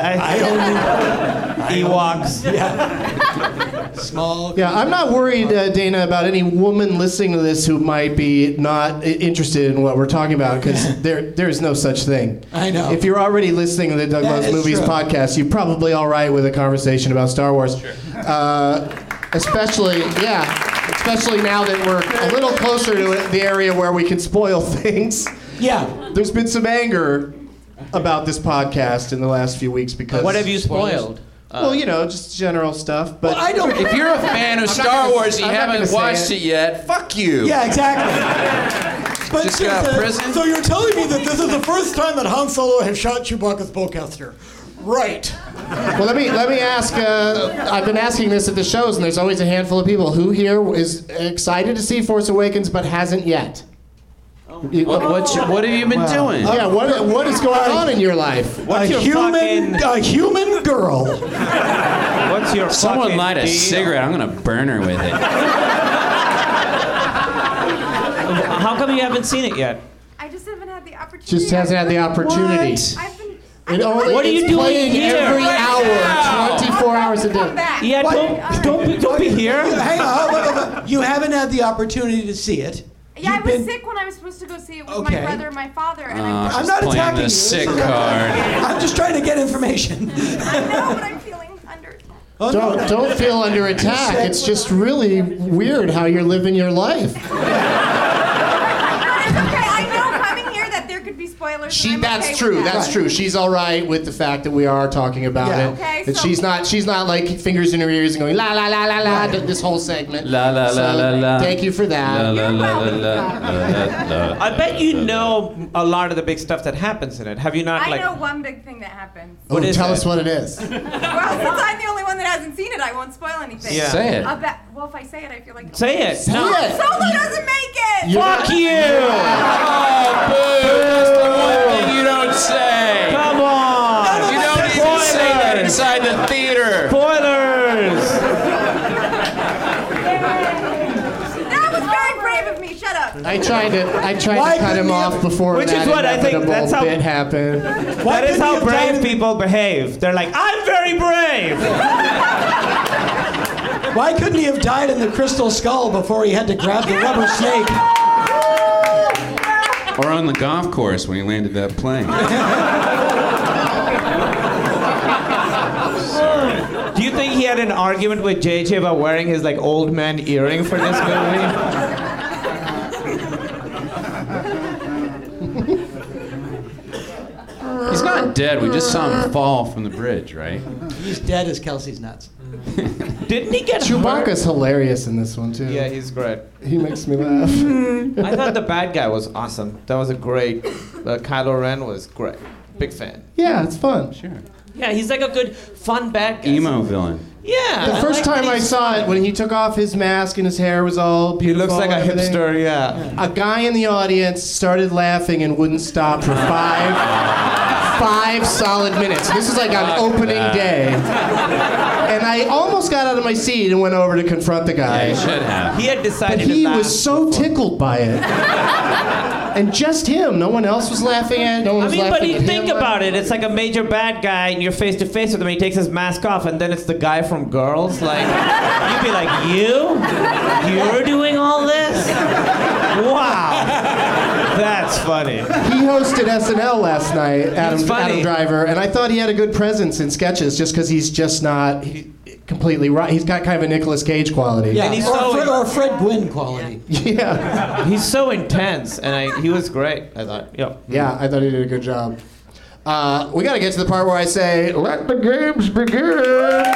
Ewoks. Small. Yeah, I'm not worried, Dana, about any woman listening to this who might be not interested in what we're talking about, because there is no such thing. I know. If you're already listening to the Doug That Loves is Movies true. podcast, you're probably all right with a conversation about Star Wars. Sure. Especially now that we're a little closer to the area where we can spoil things. Yeah. There's been some anger about this podcast in the last few weeks because. What have you spoiled? Well, just general stuff. But I don't. if you're a fan of Star Wars and you haven't watched it yet, fuck you. Yeah, exactly. But Just got out of prison. So you're telling me that this is the first time that Han Solo has shot Chewbacca's bowcaster? Right. Well, let me ask. I've been asking this at the shows, and there's always a handful of people who here is excited to see Force Awakens but hasn't yet. What have you been doing? Yeah, what is going on in your life? What's your a human girl. What's your Someone fucking light a deal? cigarette. I'm gonna burn her with it. How come you haven't seen it yet? I just haven't had the opportunity. Just hasn't had the opportunity. I've been What are you it's doing playing here? every hour, 24 hours a day. Yeah, don't be here. Hang on. You haven't had the opportunity to see it. Yeah, I was sick when I was supposed to go see it with my brother and my father. And I'm not attacking you. Sick card. I'm just trying to get information. I know, but I'm feeling under attack. Don't feel under attack. It's just really weird how you're living your life. Spoilers. That's true. That's true. She's all right with the fact that we are talking about it. Okay, that she's not like fingers in her ears and going la la la la la this whole segment. La la la la la. Thank you for that. La la la la. I bet you know a lot of the big stuff that happens in it. Have you not? I know one big thing that happens. Tell us what it is. Well, since I'm the only one that hasn't seen it, I won't spoil anything. Yeah. Say it. Well, if I say it, I feel like say it. Solo doesn't make it. Fuck you! Oh, boo! One thing you don't say. Come on! You don't even say that inside the theater. Spoilers! That was very brave of me. Shut up. I tried to cut him off before Which that is what I think. That's how bit happened. That is how brave people behave. They're like, I'm very brave. Why couldn't he have died in the crystal skull before he had to grab the rubber snake? Or on the golf course when he landed that plane. Do you think he had an argument with JJ about wearing his like old man earring for this movie? He's not dead. We just saw him fall from the bridge, right? He's dead as Kelsey's nuts. Didn't he get Chewbacca's hilarious in this one too. Yeah, he's great. He makes me laugh. I thought the bad guy was awesome. That was a great. Kylo Ren was great. Big fan. Yeah, it's fun. Sure. Yeah, he's like a good, fun bad guy. Emo villain. Yeah. The first time I saw it, when he took off his mask and his hair was all beautiful. He looks like a and everything, hipster, yeah. A guy in the audience started laughing and wouldn't stop for five solid minutes. This is like on opening day. And I almost got out of my seat and went over to confront the guy. Yeah, you should have. He had decided But he to laugh was so tickled by it. And just him. No one else was laughing at it. No one was laughing but at you him. think about it. It's like a major bad guy, and you're face to face with him. And he takes his mask off, and then it's the guy from Girls. Like, you'd be like, you're doing all this? Wow, that's funny. He hosted SNL last night, Adam Driver, and I thought he had a good presence in sketches, just because he's just not completely right. He's got kind of a Nicolas Cage quality. Yeah, and he's or Fred Gwynn quality. Yeah. He's so intense, and he was great, I thought. Yeah, I thought he did a good job. We got to get to the part where I say, let the games begin.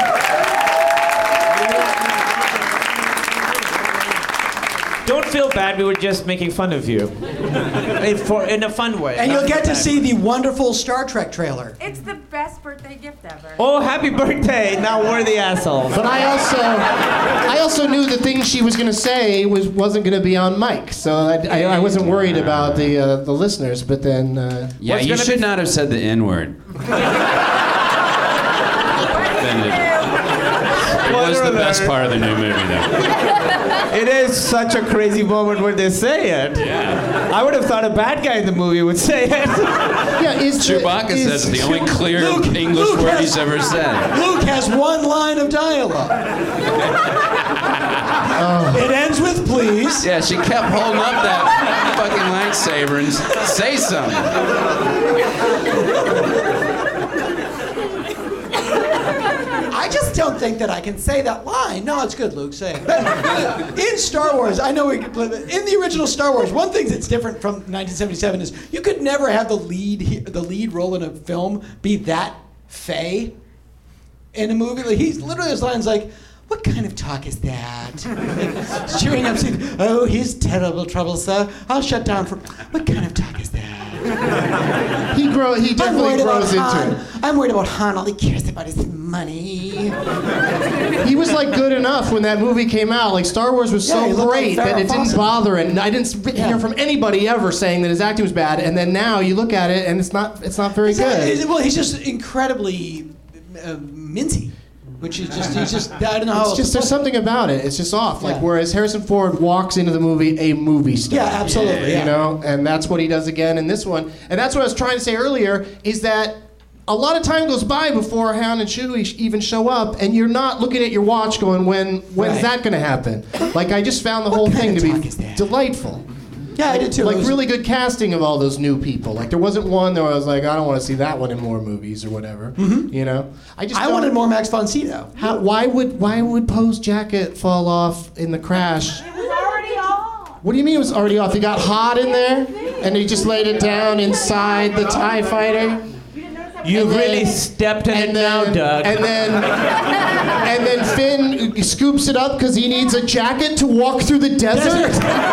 Don't feel bad, we were just making fun of you. In a fun way. And you'll get to see the wonderful Star Trek trailer. It's the best birthday gift ever. Oh, happy birthday! Now we're the assholes. But I also knew the thing she was going to say wasn't going to be on mic, so I wasn't worried about the listeners. But then, yeah, you should not have said the N-word. It was the best part of the new movie, though. It is such a crazy moment when they say it. Yeah. I would have thought a bad guy in the movie would say it. Yeah, Chewbacca says the only clear English word he's ever said. Luke has one line of dialogue. It ends with please. Yeah, she kept holding up that fucking lightsaber and say something. I just don't think that I can say that line. No, it's good, Luke. Say it. In Star Wars, I know in the original Star Wars, one thing that's different from 1977 is you could never have the lead role in a film be that fey in a movie. Like, he's literally his lines like, "What kind of talk is that?" Cheering up, saying, "Oh, he's terrible trouble, sir. I'll shut down for." What kind of talk is that? He definitely grows into it. I'm worried about Han. All he cares about is money. He was like good enough when that movie came out. Like Star Wars was so great that it didn't bother, and I didn't hear from anybody ever saying that his acting was bad. And then now you look at it, and it's not very good. Well, he's just incredibly minty. Which is just, I don't know how. It's just, there's something about it. It's just off. Like, whereas Harrison Ford walks into the movie a movie star. Yeah, absolutely. You know, and that's what he does again in this one. And that's what I was trying to say earlier, is that a lot of time goes by before Hound and Chewie even show up, and you're not looking at your watch going, when's that going to happen? Like, I just found the whole thing to be delightful. Yeah, I did too. Like, really good casting of all those new people. Like, there wasn't one where I was like, I don't want to see that one in more movies or whatever. You know? I wanted more Max von Sydow. Why would Poe's jacket fall off in the crash? It was already off. What do you mean it was already off? He got hot in there, and he just laid it down inside the TIE fighter? You really stepped in it now, Doug. And then Finn scoops it up because he needs a jacket to walk through the desert?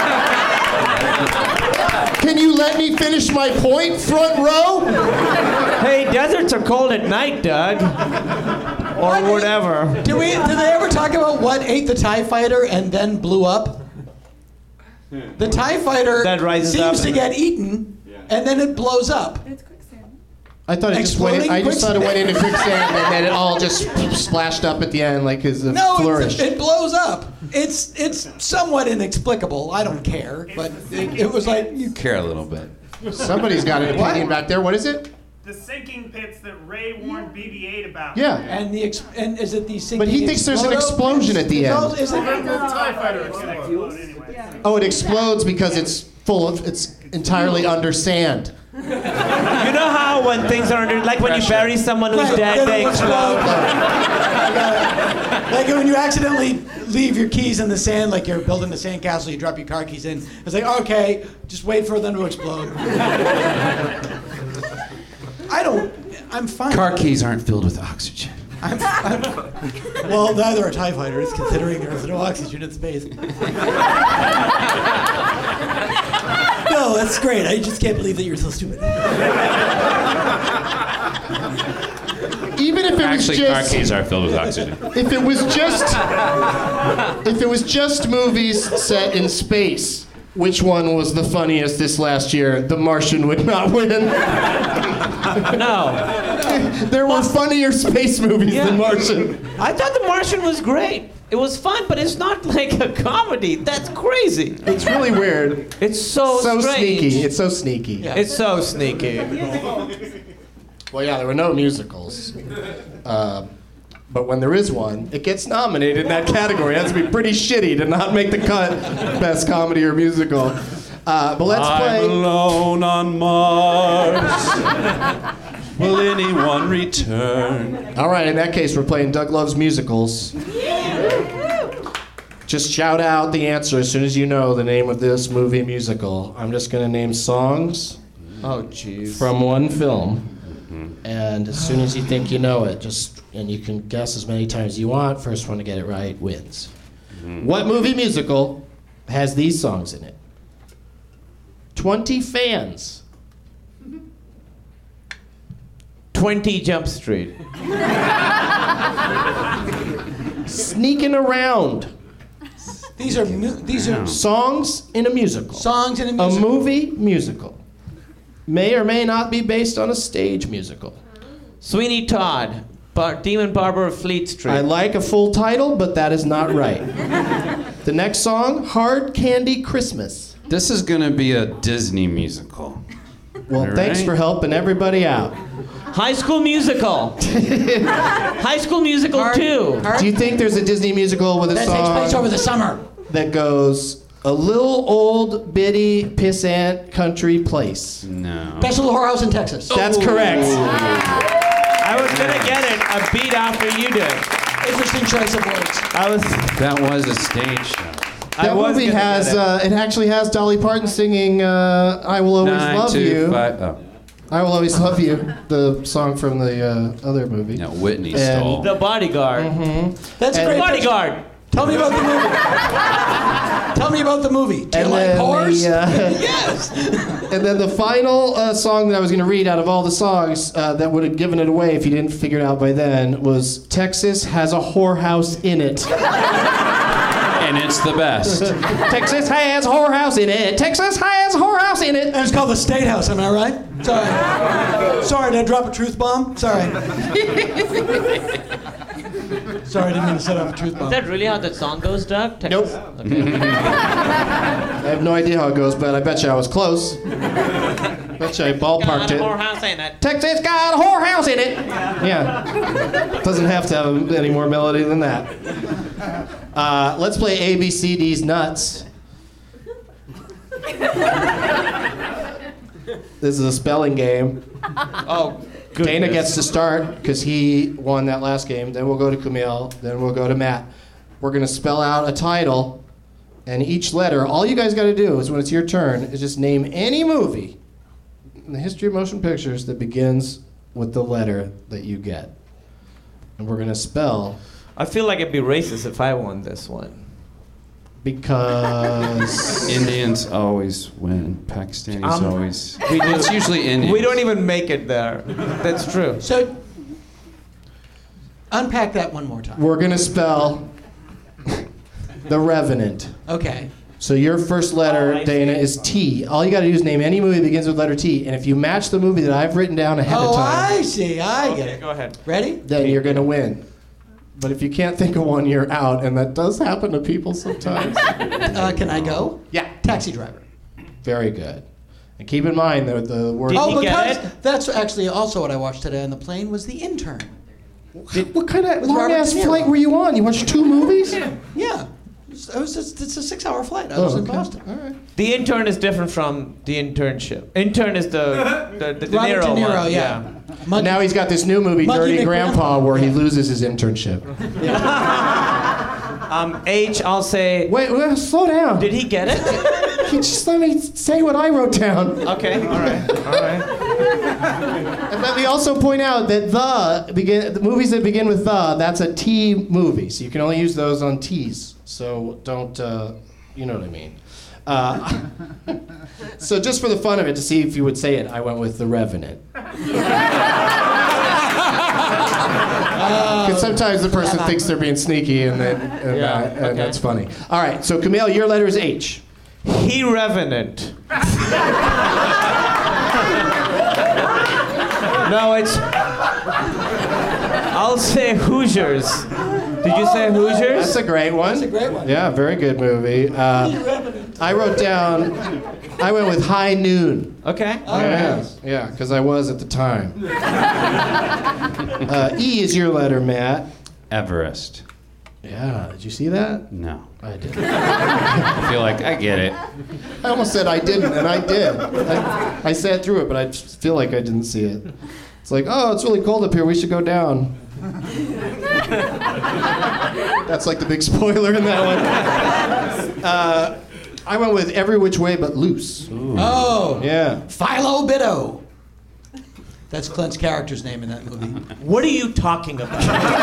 Can you let me finish my point, front row? Hey, deserts are cold at night, Doug. Or whatever. Did they ever talk about what ate the TIE fighter and then blew up? The TIE fighter seems to get eaten, and then it blows up. I thought it just went into quicksand, and then it all just splashed up at the end, like as a flourish. It blows up. It's somewhat inexplicable. I don't care, but it was like You care a little bit. Somebody's got an opinion back there. What is it? The sinking pits that Ray warned BB-8 about. Yeah. And is it the sinking? But he thinks there's an explosion at the end. Is it? The TIE fighter is going to explode anyway. Oh, it explodes because it's entirely under sand. You know how when things are under, like when you bury someone who's dead, they explode. Like when you accidentally leave your keys in the sand, like you're building a sandcastle, you drop your car keys in. It's like, okay, just wait for them to explode. I'm fine. Car keys aren't filled with oxygen. Well, neither are TIE fighters, considering there is no oxygen in space. No, that's great. I just can't believe that you're so stupid. Even if it was just car keys are filled with oxygen. If it was just movies set in space, which one was the funniest this last year? The Martian would not win. No. There were funnier space movies than Martian. I thought The Martian was great. It was fun, but it's not like a comedy. That's crazy. It's really weird. It's so strange. Sneaky. It's so sneaky. Yeah. It's so sneaky. Well, yeah, there were no musicals. But when there is one, it gets nominated in that category. It has to be pretty shitty to not make the cut, best comedy or musical. But let's play. I'm alone on Mars. Will anyone return? All right, in that case, we're playing Doug Loves Musicals. Just shout out the answer as soon as you know the name of this movie musical. I'm just going to name songs from one film. And as soon as you think you know it, and you can guess as many times as you want, first one to get it right wins. What movie musical has these songs in it? 20 Fans. 20 Jump Street. Sneaking Around. These are songs in a musical. Songs in a musical. A movie musical. May or may not be based on a stage musical. Sweeney Todd, Demon Barber of Fleet Street. I like a full title, but that is not right. The next song, Hard Candy Christmas. This is going to be a Disney musical. Well, thanks for helping everybody out. High School Musical. High School Musical 2. Do you think there's a Disney musical with a that song takes place over the summer that goes, a little old bitty pissant country place? No. Best Little Whorehouse in Texas. That's correct. I was gonna get it a beat after you did. Interesting choice of words. That was a stage show. That movie has, it actually has Dolly Parton singing I Will Always Love You. 925. Oh. I Will Always Love You, the song from the other movie. No, Whitney stole. The Bodyguard. That's a great Bodyguard. Tell me about the movie. Tell me about the movie. Do you like whores? Yes. And then the final song that I was going to read out of all the songs that would have given it away if you didn't figure it out by then was Texas Has a Whorehouse in It. And it's the best. Texas has a whorehouse in it. Texas has a whorehouse in it. And it's called the State House, am I right? Sorry, did I drop a truth bomb? Sorry. Sorry, I didn't mean to set off a truth bomb. Is that really how that song goes, Doug? Nope. Okay. I have no idea how it goes, but I bet you I was close. Bet you I ballparked it. Whorehouse in it. Texas got a whorehouse in it. Yeah. Doesn't have to have any more melody than that. Let's play ABCD's Nuts. This is a spelling game. Oh, goodness. Dana gets to start because he won that last game. Then we'll go to Camille. Then we'll go to Matt. We're going to spell out a title, and each letter, all you guys got to do is when it's your turn, is just name any movie in the history of motion pictures that begins with the letter that you get. And we're going to spell. I feel like it'd be racist if I won this one. Because Indians always win. Pakistanis always. It's usually Indians. We don't even make it there. That's true. So, unpack that one more time. we're going to spell The Revenant. Okay. So your first letter, Dana, is T. All you got to do is name any movie that begins with letter T. And if you match the movie that I've written down ahead of time, I see. I get it. Go ahead. Ready? then you're going to win. But if you can't think of one, you're out, and that does happen to people sometimes. Can I go? Yeah. Taxi Driver. Very good. And keep in mind that the word... Because that's actually also what I watched today on the plane was The Intern. What kind of With long-ass Robert De Niro. flight were you on? You watched 2 movies? Yeah. It's a 6-hour flight. I was in Boston. All right. The Intern is different from The Internship. Intern is the De Niro, Robert De Niro, one. yeah. Now he's got this new movie, Muggy Dirty McGrandpa. Grandpa, where he loses his internship. H, I'll say... Wait, slow down. Did he get it? Just let me say what I wrote down. Okay, all right. And let me also point out that the movies that begin with that's a T movie, so you can only use those on T's. So don't, you know what I mean. So just for the fun of it, to see if you would say it, I went with The Revenant. Because sometimes the person thinks they're being sneaky, and that's funny. All right, so Camille, your letter is H. He Revenant. No, it's... I'll say Hoosiers. Did you say Hoosiers? That's a great one. That's a great one. Yeah, very good movie. I wrote down, I went with High Noon. Okay. Yeah, because I was at the time. E is your letter, Matt. Everest. Yeah, did you see that? No. I did. I feel like I get it. I almost said I didn't, and I did. I sat through it, but I just feel like I didn't see it. It's like, oh, it's really cold up here. We should go down. That's like the big spoiler in that one. I went with Every Which Way But Loose. Ooh. Oh. Yeah. Philo Biddo. That's Clint's character's name in that movie. What are you talking about?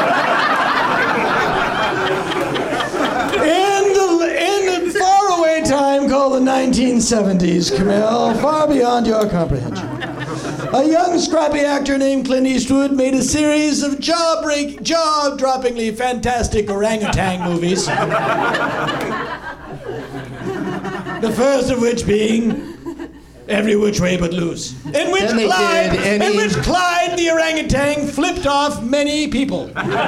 In the faraway time called the 1970s, Camille, far beyond your comprehension, a young scrappy actor named Clint Eastwood made a series of jaw-droppingly fantastic orangutan movies. The first of which being Every Which Way But Loose, in which Clyde the orangutan flipped off many people.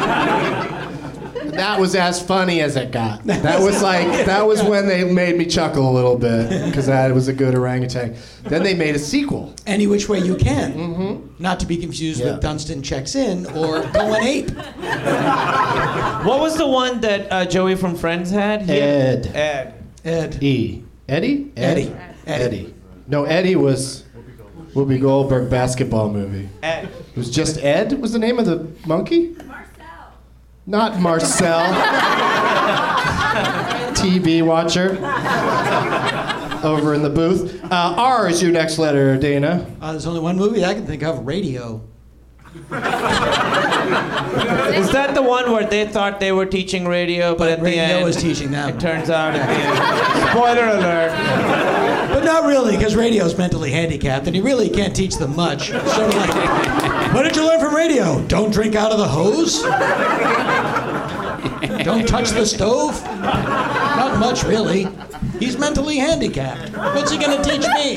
That was as funny as it got. That was when they made me chuckle a little bit, because that was a good orangutan. Then they made a sequel. Any Which Way You Can. Mm-hmm. Not to be confused with Dunstan Checks In or Going Ape. What was the one that Joey from Friends had? Ed. E. Eddie? Eddie. No, Eddie was Whoopi Goldberg basketball movie. Ed. It was just Ed was the name of the monkey? Not Marcel. TV watcher. Over in the booth. R is your next letter, Dana. There's only one movie I can think of, Radio. Is that the one where they thought they were teaching radio, but at the end... Radio was teaching them. It turns out at the end... Spoiler alert. But not really, because radio's mentally handicapped, and you really can't teach them much. Sort of like, what did you learn from radio? Don't drink out of the hose? Don't touch the stove? Not much, really. He's mentally handicapped. What's he gonna teach me?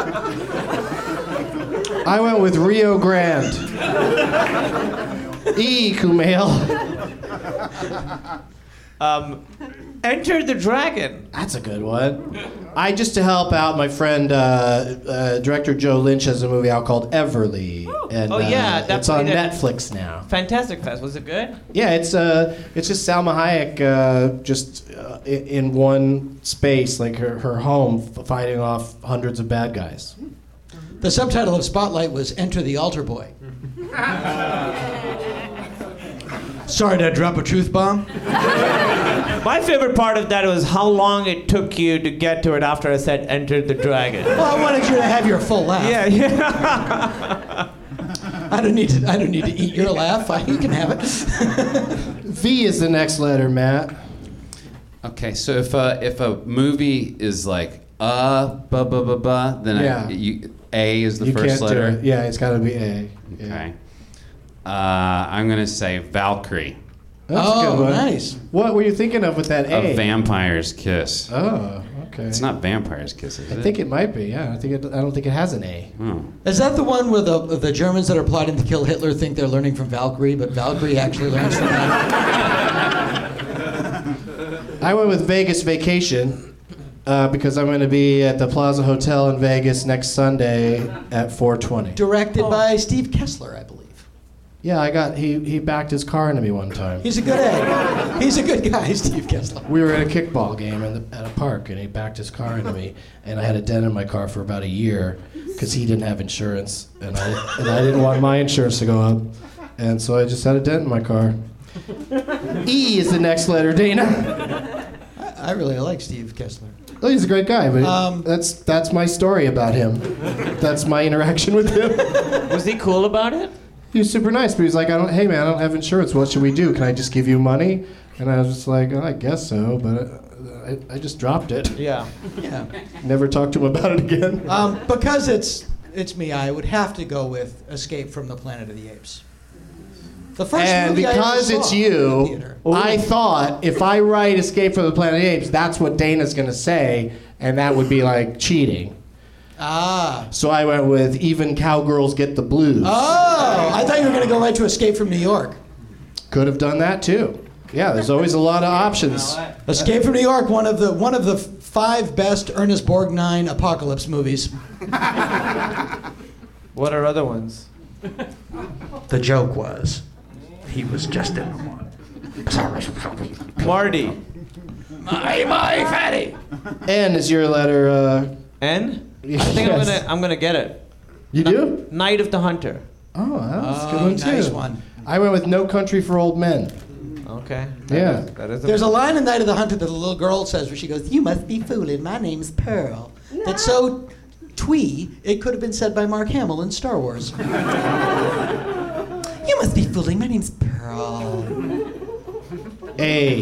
I went with Rio Grande. E, Kumail. Enter the Dragon. That's a good one. Just to help out my friend, director Joe Lynch has a movie out called Everly. And, it's on Netflix now. Fantastic Fest. Was it good? Yeah, it's just Salma Hayek in one space, like her home, fighting off hundreds of bad guys. The subtitle of Spotlight was Enter the Altar Boy. Sorry, did I drop a truth bomb? My favorite part of that was how long it took you to get to it after I said Enter the Dragon. Well, I wanted you to have your full laugh. Yeah. I don't need to eat your laugh. You can have it. V is the next letter, Matt. Okay, so if a movie is like then A is the first letter. Do it. Yeah, it's got to be A. Okay. Yeah. I'm gonna say Valkyrie. That's a good one. Nice. What were you thinking of with that A? A Vampire's Kiss. Oh, okay. It's not Vampire's Kiss, is it? I think it might be. Yeah, I don't think it has an A. Oh. Is that the one where the Germans that are plotting to kill Hitler think they're learning from Valkyrie, but Valkyrie actually learns from that? I went with Vegas Vacation because I'm going to be at the Plaza Hotel in Vegas next Sunday at 4:20. Directed by Steve Kessler, I believe. Yeah, he backed his car into me one time. He's a good egg. He's a good guy, Steve Kessler. We were at a kickball game at a park, and he backed his car into me, and I had a dent in my car for about a year because he didn't have insurance, and I didn't want my insurance to go up, and so I just had a dent in my car. E is the next letter, Dana. I really like Steve Kessler. Oh, he's a great guy, but that's my story about him. That's my interaction with him. Was he cool about it? He was super nice, but he's like, hey man, I don't have insurance. What should we do? Can I just give you money? And I was just like, I guess so, but I just dropped it. Yeah. Never talked to him about it again. Because it's me, I would have to go with Escape from the Planet of the Apes. The first and movie because I ever it's saw in you, the theater. I thought if I write Escape from the Planet of the Apes, that's what Dana's going to say, and that would be like cheating. So I went with Even Cowgirls Get the Blues. Oh, I thought you were going to go right to Escape from New York. Could have done that too. Yeah, there's always a lot of options. Escape from New York, one of the 5 best Ernest Borgnine apocalypse movies. What are other ones? The joke was, he was just in one. Marty. My fatty. N is your letter. N? I think I'm gonna get it. You do? Night of the Hunter. Oh, that's a good one too. Nice one. I went with No Country for Old Men. Okay. Yeah. There's a line in Night of the Hunter that the little girl says where she goes, "You must be fooling. My name's Pearl." No. That's so twee, it could have been said by Mark Hamill in Star Wars. You must be fooling. My name's Pearl. A.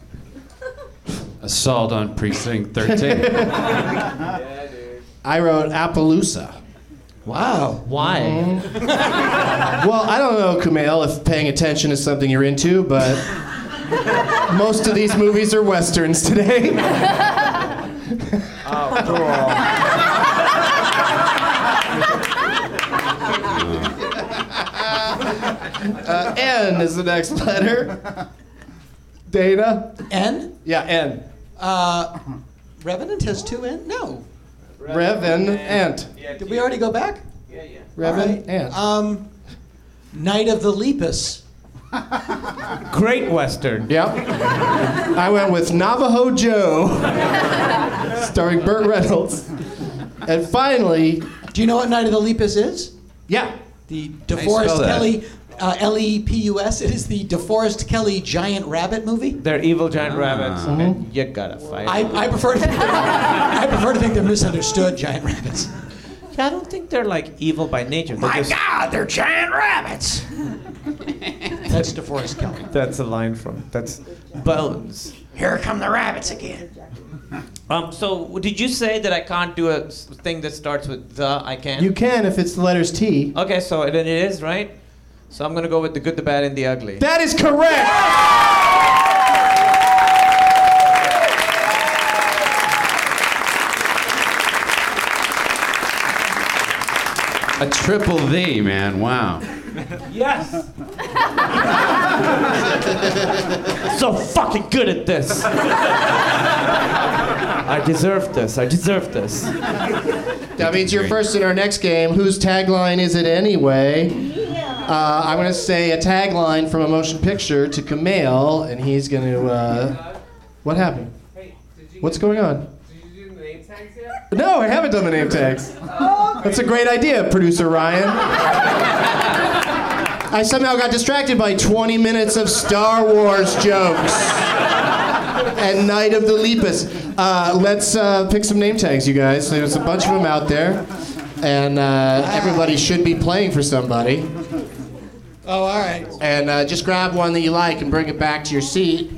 Assault on Precinct 13. I wrote Appaloosa. Wow. Why? Well, I don't know, Kumail, if paying attention is something you're into, but most of these movies are Westerns today. Oh, cool. N is the next letter. Dana? N? Yeah, N. Revenant has 2 N? No. Revenant. Did we already go back? Yeah. Revenant. Night of the Lepus. Great Western. Yep. I went with Navajo Joe, starring Burt Reynolds. And finally... Do you know what Night of the Lepus is? Yeah. The DeForest Kelly... L-E-P-U-S. It is the DeForest Kelly giant rabbit movie. They're evil giant rabbits. And you gotta fight. I prefer to think they're misunderstood giant rabbits. Yeah, I don't think they're like evil by nature. God, they're giant rabbits. That's DeForest Kelly. That's a line that's Bones. Here come the rabbits again. So did you say that I can't do a thing that starts with the? I can. You can if it's the letters T. Okay, so then it is, right? So I'm gonna go with the good, the bad, and the ugly. That is correct! A triple V, man. Wow. Yes! So fucking good at this. I deserve this. That means you're first in our next game. Whose tagline is it anyway? I'm going to say a tagline from a motion picture to Kumail, and he's going to... What happened? What's going on? Did you do the name tags yet? No, I haven't done the name tags. That's a great idea, producer Ryan. I somehow got distracted by 20 minutes of Star Wars jokes and Night of the Lepus. Let's pick some name tags, you guys. There's a bunch of them out there, and everybody should be playing for somebody. Oh, all right. And just grab one that you like and bring it back to your seat.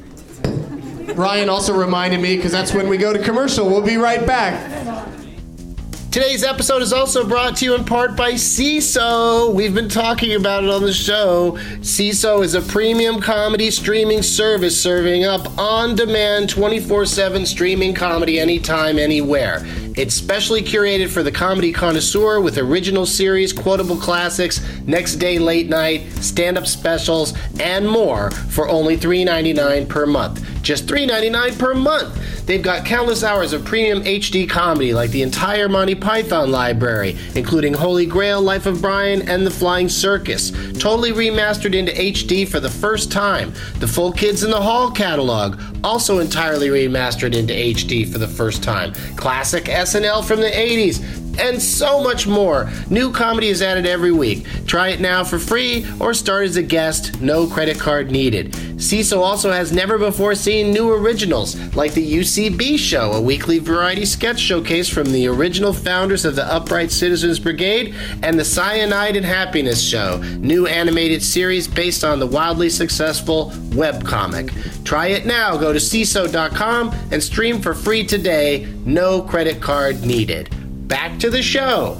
Ryan also reminded me, because that's when we go to commercial. We'll be right back. Today's episode is also brought to you in part by Seeso. We've been talking about it on the show. Seeso is a premium comedy streaming service serving up on-demand 24/7 streaming comedy anytime, anywhere. It's specially curated for the comedy connoisseur with original series, quotable classics, next day late night, stand-up specials, and more for only $3.99 per month. Just $3.99 per month. They've got countless hours of premium HD comedy like the entire Monty Python library, including Holy Grail, Life of Brian, and The Flying Circus. Totally remastered into HD for the first time. The full Kids in the Hall catalog, also entirely remastered into HD for the first time. Classic SNL from the 80s, and so much more. New comedy is added every week. Try it now for free or start as a guest, no credit card needed. Seeso also has never-before-seen new originals like the UCB Show, a weekly variety sketch showcase from the original founders of the Upright Citizens Brigade, and the Cyanide and Happiness Show, new animated series based on the wildly successful webcomic. Try it now. Go to Seeso.com and stream for free today, no credit card needed. Back to the show.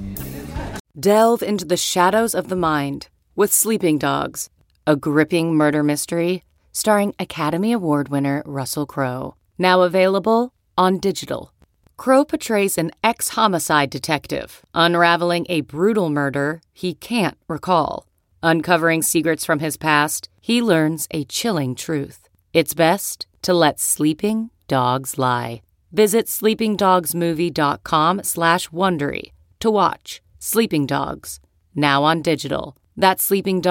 Delve into the shadows of the mind with Sleeping Dogs, a gripping murder mystery starring Academy Award winner Russell Crowe. Now available on digital. Crowe portrays an ex-homicide detective unraveling a brutal murder he can't recall. Uncovering secrets from his past, he learns a chilling truth. It's best to let sleeping dogs lie. Visit sleepingdogsmovie.com/Wondery to watch Sleeping Dogs, now on digital. That's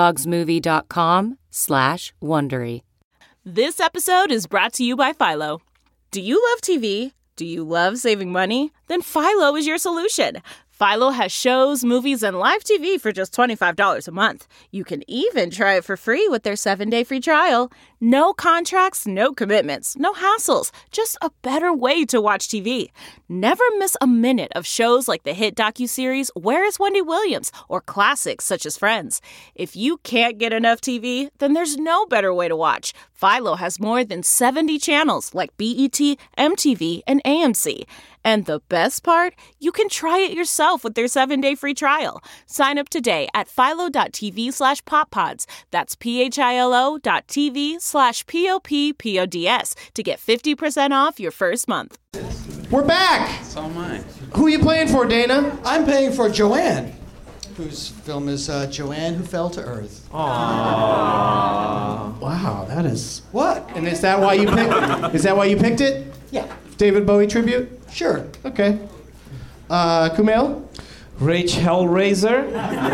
sleepingdogsmovie.com/Wondery. This episode is brought to you by Philo. Do you love TV? Do you love saving money? Then Philo is your solution. Philo has shows, movies, and live TV for just $25 a month. You can even try it for free with their 7-day free trial. No contracts, no commitments, no hassles. Just a better way to watch TV. Never miss a minute of shows like the hit docuseries Where is Wendy Williams? Or classics such as Friends. If you can't get enough TV, then there's no better way to watch. Philo has more than 70 channels like BET, MTV, and AMC. And the best part? You can try it yourself with their 7-day free trial. Sign up today at philo.tv/poppods. That's philo.tv/POPPODS to get 50% off your first month. We're back! So am I. Who are you playing for, Dana? I'm playing for Joanne, whose film is Joanne Who Fell to Earth. Aww. Wow, that is... What? And is that why you picked it? Yeah. David Bowie tribute? Sure. Okay. Kumail? Rach Hellraiser.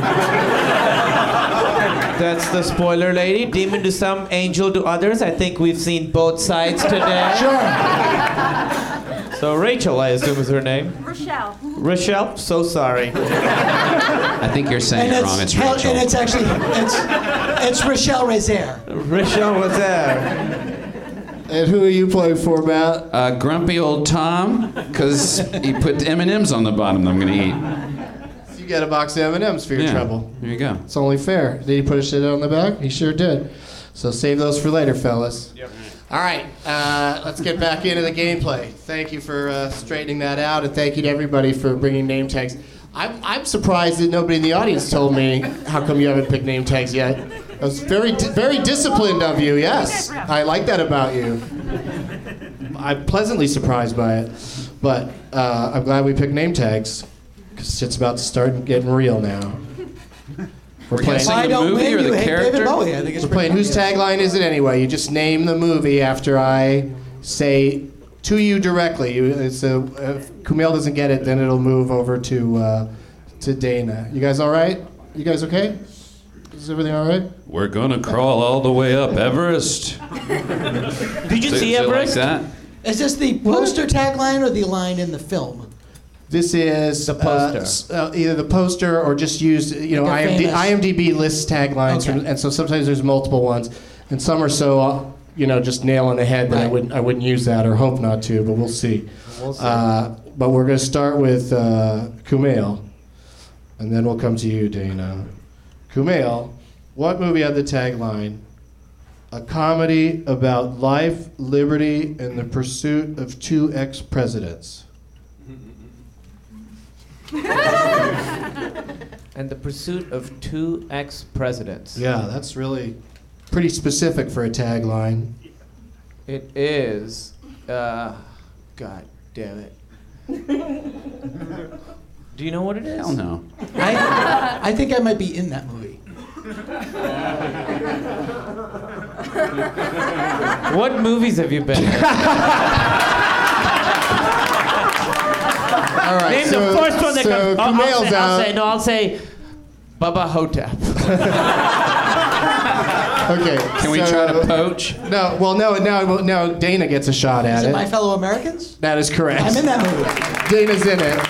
That's the spoiler lady. Demon to some, angel to others. I think we've seen both sides today. Sure. So Rachel, I assume, is her name. Rochelle. Rochelle? So sorry. I think you're saying it wrong. It's Rachel. And it's actually, it's Rochelle Rezer. Rochelle Rezer. And who are you playing for, Matt? Grumpy old Tom, because he put M&Ms on the bottom that I'm going to eat. So you get a box of M&Ms for your trouble. There you go. It's only fair. Did he put a shit on the back? He sure did. So save those for later, fellas. Yep. All right, let's get back into the gameplay. Thank you for straightening that out, and thank you to everybody for bringing name tags. I'm surprised that nobody in the audience told me how come you haven't picked name tags yet. That was very disciplined of you, yes. I like that about you. I'm pleasantly surprised by it. But I'm glad we picked name tags, because shit's about to start getting real now. We're We're guessing I the don't movie blame or you. the Hate character? David Bowie. I think it's We're playing whose tagline is it anyway? You just name the movie after I say to you directly. If Kumail doesn't get it, then it'll move over to Dana. You guys all right? You guys okay? Is everything all right? We're gonna crawl all the way up Everest. Did you see Is it like Everest? that? Is this the poster tagline or the line in the film? This is The poster. either the poster or just used. Like a famous- IMDb lists taglines, Okay. and so sometimes there's multiple ones, and some are so just nail on the head that Right. I wouldn't use that or hope not to, but we'll see. But we're going to start with Kumail, and then we'll come to you, Dana. Kumail, what movie had the tagline? A comedy about life, liberty, and the pursuit of two ex-presidents. And the pursuit of two ex-presidents. Yeah, that's really pretty specific for a tagline. It is. God damn it. Do you know what it is? Hell no. I think I might be in that movie. What movies have you been in? All right, Name the first one that comes. Kumail's out. I'll say Bubba Hotep. Okay. Can we try to poach? No. Well, no. Dana gets a shot at Is it it. My Fellow Americans? That is correct. I'm in that movie. Dana's in it.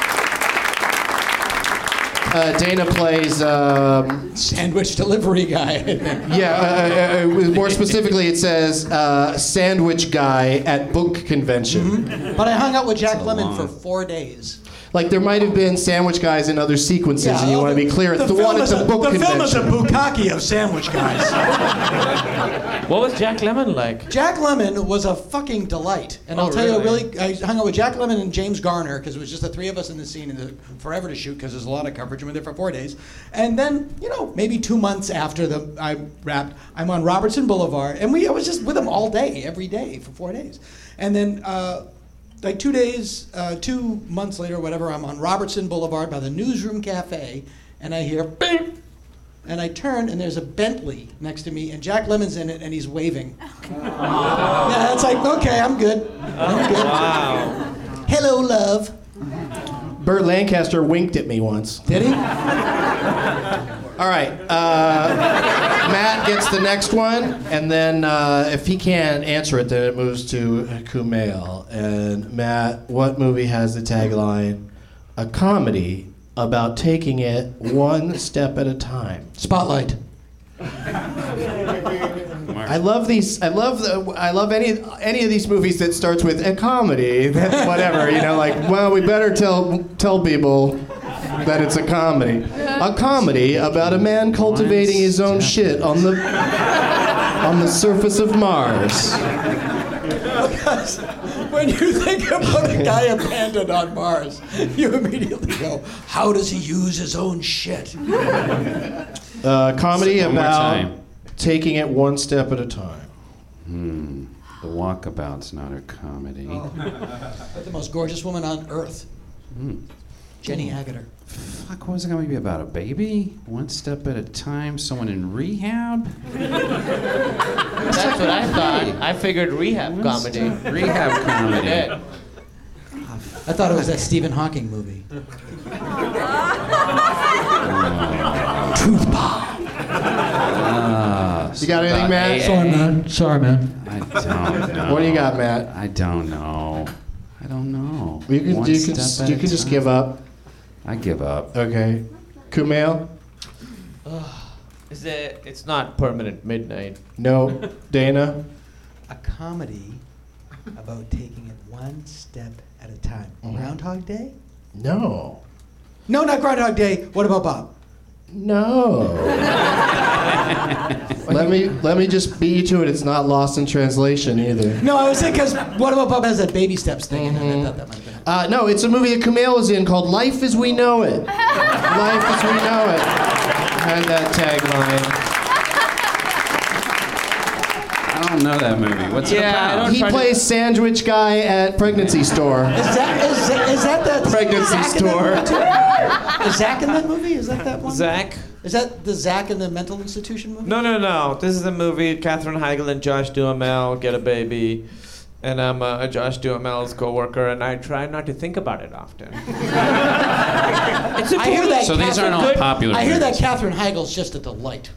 Dana plays. Sandwich delivery guy. More specifically, it says sandwich guy at book convention. Mm-hmm. But I hung out with Jack Lemmon for 4 days. Like there might have been sandwich guys in other sequences, and you want to be clear. It's the one at the book convention. The film is a bukkake of sandwich guys. What was Jack Lemmon like? Jack Lemmon was a fucking delight. And I'll tell you, I hung out with Jack Lemmon and James Garner because it was just the three of us in the scene and forever to shoot because there's a lot of coverage. We were there for 4 days. And then, maybe 2 months after I wrapped, I'm on Robertson Boulevard. And I was just with him all day, every day for 4 days. And then, 2 days, 2 months later, or whatever, I'm on Robertson Boulevard by the Newsroom Cafe, and I hear bing, and I turn, and there's a Bentley next to me, and Jack Lemmon's in it, and he's waving. Yeah, it's like, okay, I'm good. I'm good. Wow. Hello, love. Burt Lancaster winked at me once. Did he? All right. Matt gets the next one, and then if he can't answer it, then it moves to Kumail. And Matt, what movie has the tagline, a comedy about taking it one step at a time? Spotlight. I love these. I love any of these movies that starts with a comedy. Whatever, we better tell people that it's a comedy. A comedy about a man cultivating his own shit on the surface of Mars. Because when you think about a guy abandoned on Mars, you immediately go, how does he use his own shit? Comedy One more about time. taking it one step at a time. The Walkabout's not a comedy. But the most gorgeous woman on earth. Jenny Agutter. Fuck, what was it going to be about? A baby? One step at a time? Someone in rehab? That's what I thought. I figured rehab comedy. Rehab comedy. Yeah. I thought it was that Stephen Hawking movie. Truth bomb. You got anything, Matt? Sorry, man. I don't know. What do you got, Matt? I don't know. You can One just step at a time. give up. I give up. Okay. Kumail? It's not Permanent Midnight. No. Dana? A comedy about taking it one step at a time. Groundhog Day? No. No, not Groundhog Day. What about Bob? No. let me just beat you to it. It's not Lost in Translation either. No, I was saying because What About Bob has that baby steps thing in it. I thought that might have been it. No, it's a movie that Kumail was in called Life as We Know It. Life as We Know It. Had that tagline. I don't know that movie. What's it about? He plays sandwich guy at pregnancy store. Is that pregnancy Zach store? Is Zach in that movie? Is that one? Zach? Is that the Zach and the mental institution movie? No. This is a movie. Katherine Heigl and Josh Duhamel get a baby. And I'm Josh Duhamel's co-worker, and I try not to think about it often. So these aren't all popular. I hear that Katherine Heigl's just a delight.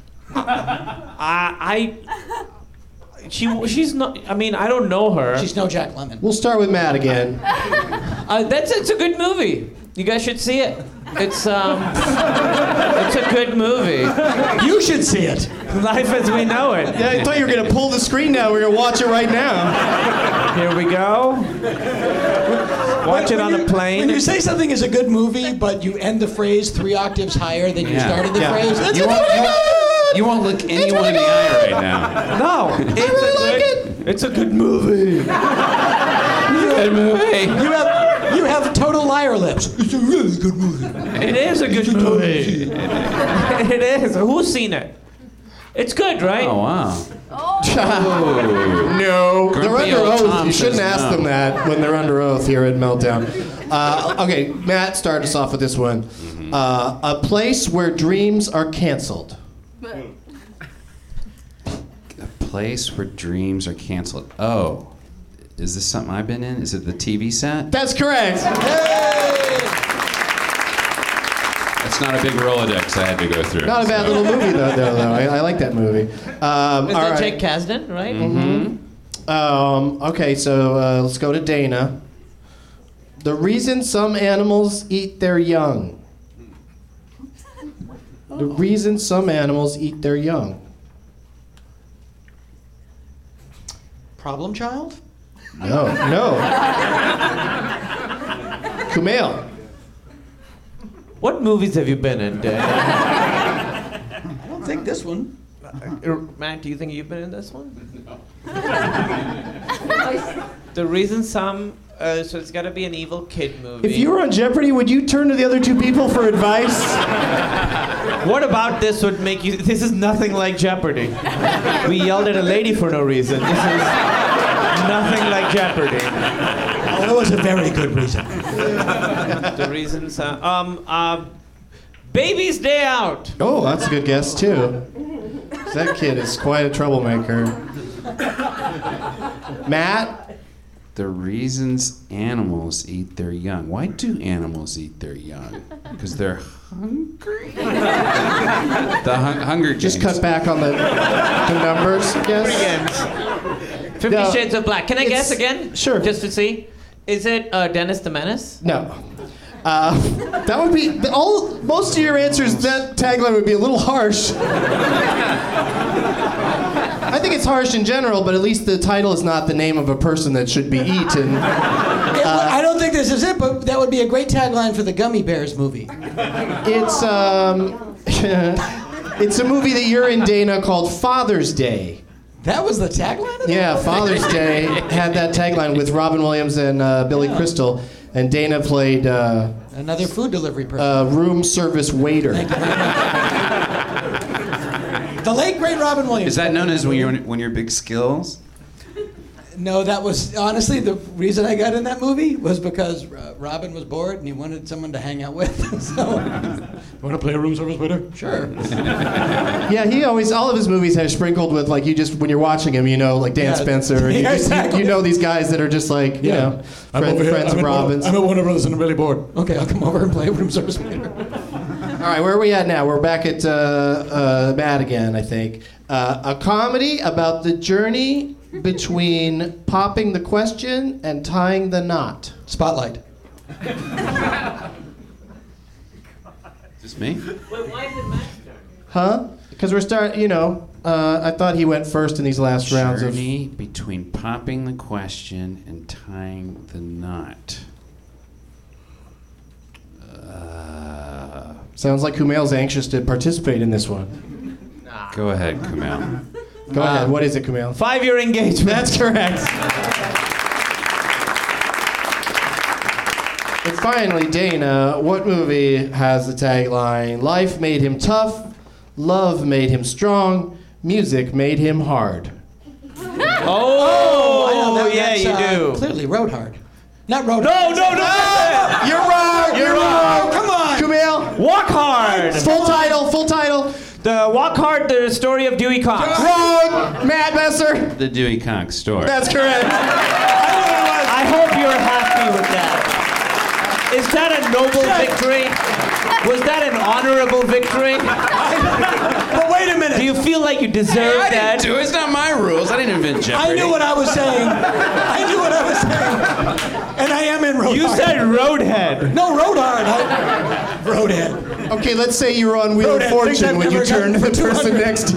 She's not. I mean, I don't know her. She's no Jack Lemmon. We'll start with Matt again. It's a good movie. You guys should see it. It's a good movie. You should see it. Life as we know it. Yeah, I thought you were gonna pull the screen down. We're gonna watch it right now. Here we go. Watch it on a plane. When you say something is a good movie, but you end the phrase 3 octaves higher than you started the phrase, it's a good movie. You won't look anyone in the eye right now. No, it's a good movie. Good movie. You have total liar lips. It's a really good movie. It is a good movie. It is. Who's seen it? It's good, right? Oh, wow. No. They're Grumpy under old oath. Tom You shouldn't says ask no. them that when they're under oath here at Meltdown. Okay, Matt, start us off with this one. A place where dreams are canceled. A place where dreams are canceled. Oh. Is this something I've been in? Is it the TV set? That's correct. That's not a big Rolodex I had to go through. Not a bad little movie, though. I like that movie. Is that Jake Kasdan, right? Mm-hmm. Okay, so let's go to Dana. The reason some animals eat their young. The reason some animals eat their young. Problem Child? No. Kumail. What movies have you been in, Dan? I don't think this one. Matt, do you think you've been in this one? No. The reason some... so it's got to be an evil kid movie. If you were on Jeopardy, would you turn to the other two people for advice? What about this would make you... This is nothing like Jeopardy. We yelled at a lady for no reason. This is nothing like Jeopardy. Oh, that was a very good reason. The reasons... Baby's Day Out. Oh, that's a good guess, too. That kid is quite a troublemaker. Matt? The reasons animals eat their young. Why do animals eat their young? Because they're hungry? The Hunger Games. Just cut back on the numbers, yes? 50 Shades of Black. Can I guess again? Sure. Just to see. Is it Dennis the Menace? No. That would be most of your answers. That tagline would be a little harsh. I think it's harsh in general, but at least the title is not the name of a person that should be eaten. I don't think this is it, but that would be a great tagline for the Gummy Bears movie. It's it's a movie that you're in, Dana, called Father's Day. That was the tagline? Yeah, Father's Day had that tagline with Robin Williams and Billy Crystal, and Dana played another food delivery person. Room service waiter. The late great Robin Williams. Is that known as when you're big skills? No, that was honestly the reason I got in that movie was because Robin was bored and he wanted someone to hang out with. So, you want to play a room service waiter? Sure. Yeah, he always all of his movies have sprinkled with like you just when you're watching him, you know, like Dan Spencer, and you know these guys that are just like you know friends of Robin's. I'm at Warner Brothers and I'm really bored. Okay, I'll come over and play a room service waiter. All right, where are we at now? We're back at Matt again, I think. A comedy about the journey between popping the question and tying the knot. Spotlight. Just me? Wait, why is it Matt's turn? Huh? Because we're starting, you know, I thought he went first in these last rounds of... Journey between popping the question and tying the knot. Sounds like Kumail's anxious to participate in this one. Go ahead, Kumail. Go ahead. What is it, Kumail? 5-year engagement. That's correct. And finally, Dana, what movie has the tagline, life made him tough, love made him strong, music made him hard? Oh, I know yeah, you do. Clearly, Road Hard. Not Road No, Hard. no, no. You're wrong. You're wrong. Come on. Kumail. Walk Hard. Full title. The Walk Hard, the story of Dewey Cox. Wrong! Matt Besser. The Dewey Cox story. That's correct. I hope you're happy with that. Is that a noble victory? Was that an honorable victory? But wait a minute. Do you feel like you deserve I that? didn't do it. It's not my rules. I didn't invent Jeopardy. I knew what I was saying. And I am in Road You Hard. said Roadhead. No, Road Hard. Roadhead. Okay, let's say you were on Wheel of Roadhead, Fortune things I've when you never turned to the gotten person 200. next to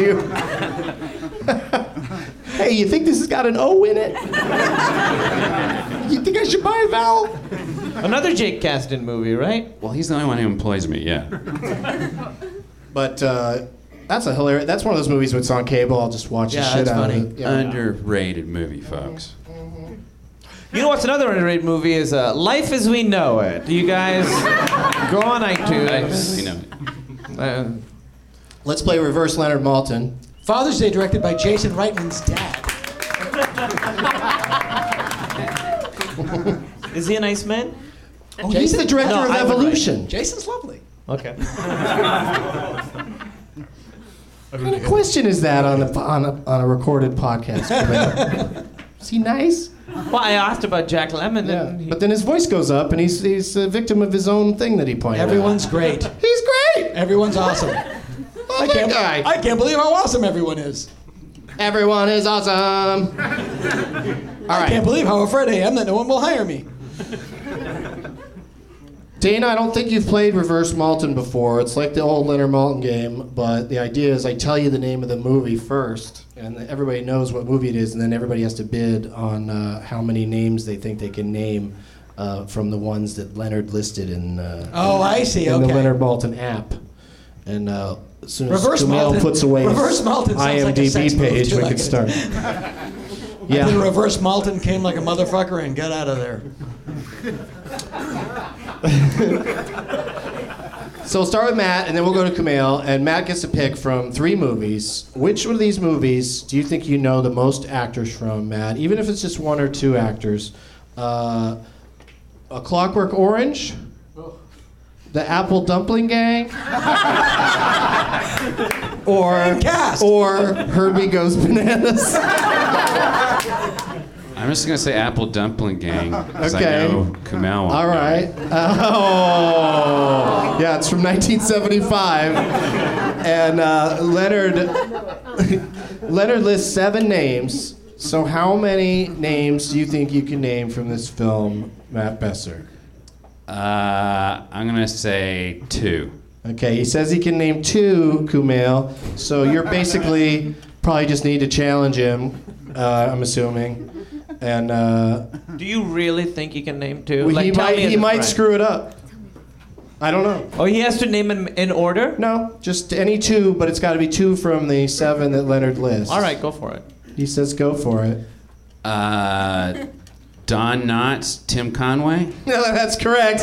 you. Hey, you think this has got an O in it? You think I should buy a vowel? Another Jake Kasdan movie, right? Well, he's the only one who employs me, yeah. But that's a hilarious. That's one of those movies when it's on cable. I'll just watch the shit out of it. Yeah. Underrated movie, folks. You know what's another underrated movie is Life as We Know It. You guys go on iTunes. Let's play Reverse Leonard Maltin. Father's Day directed by Jason Reitman's dad. Is he a nice man? Oh, he's the director of Evolution. Jason's lovely. Okay. What kind of question is that on a recorded podcast? Is he nice? Well, I asked about Jack Lemmon. Yeah. And But then his voice goes up, and he's a victim of his own thing that he pointed out. Everyone's great. He's great. Everyone's awesome. I can't believe how awesome everyone is. Everyone is awesome. I can't believe how afraid I am that no one will hire me. Dana, I don't think you've played Reverse Maltin before. It's like the old Leonard Maltin game, but the idea is I tell you the name of the movie first, and everybody knows what movie it is, and then everybody has to bid on how many names they think they can name from the ones that Leonard listed in, I see. in the Okay. Leonard Maltin app. And as soon as Reverse Kumail Maltin- puts away Reverse his Maltin sounds like a IMDb sex move, page, too, we I could can- start. Yeah. The Reverse Maltin came like a motherfucker and got out of there. So we'll start with Matt, and then we'll go to Kumail, and Matt gets to pick from 3 movies. Which one of these movies do you think you know the most actors from, Matt? Even if it's just 1 or 2 actors. A Clockwork Orange? The Apple Dumpling Gang? or Herbie Goes Bananas? I'm just going to say Apple Dumpling Gang, because Okay. I know Kumail. All right. Yeah, it's from 1975. And Leonard lists 7 names. So how many names do you think you can name from this film, Matt Besser? I'm going to say 2. Okay, he says he can name 2, Kumail. So you're basically probably just need to challenge him, I'm assuming. And do you really think you can name 2? well, Like, tell me as he a might friend. screw it up. I don't know. Oh, he has to name them in order? No, just any 2, but it's got to be 2 from the 7 that Leonard lists. All right, go for it. He says go for it. Don Knotts, Tim Conway. No, that's correct.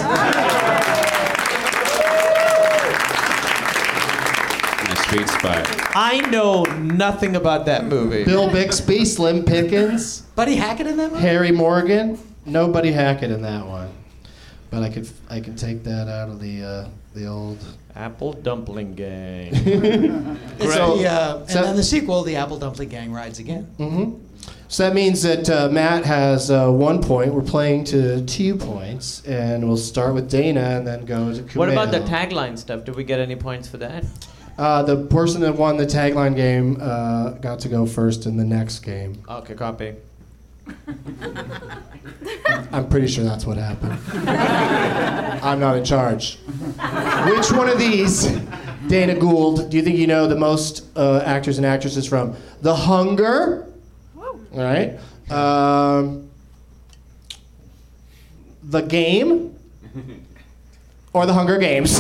My sweet spot. I know nothing about that movie. Bill Bixby, Slim Pickens, Buddy Hackett in that movie? Harry Morgan. Nobody Hackett in that one. But I can take that out of the old Apple Dumpling Gang. It's So- and then the sequel, The Apple Dumpling Gang Rides Again. Mm-hmm. So that means that Matt has 1 point. We're playing to 2 points, and we'll start with Dana and then go to Kumail. What about the tagline stuff? Did we get any points for that? The person that won the tagline game got to go first in the next game. Okay, copy. I'm pretty sure that's what happened. I'm not in charge. Which one of these, Dana Gould, do you think you know the most actors and actresses from? The Hunger. All right. The Game. Or The Hunger Games.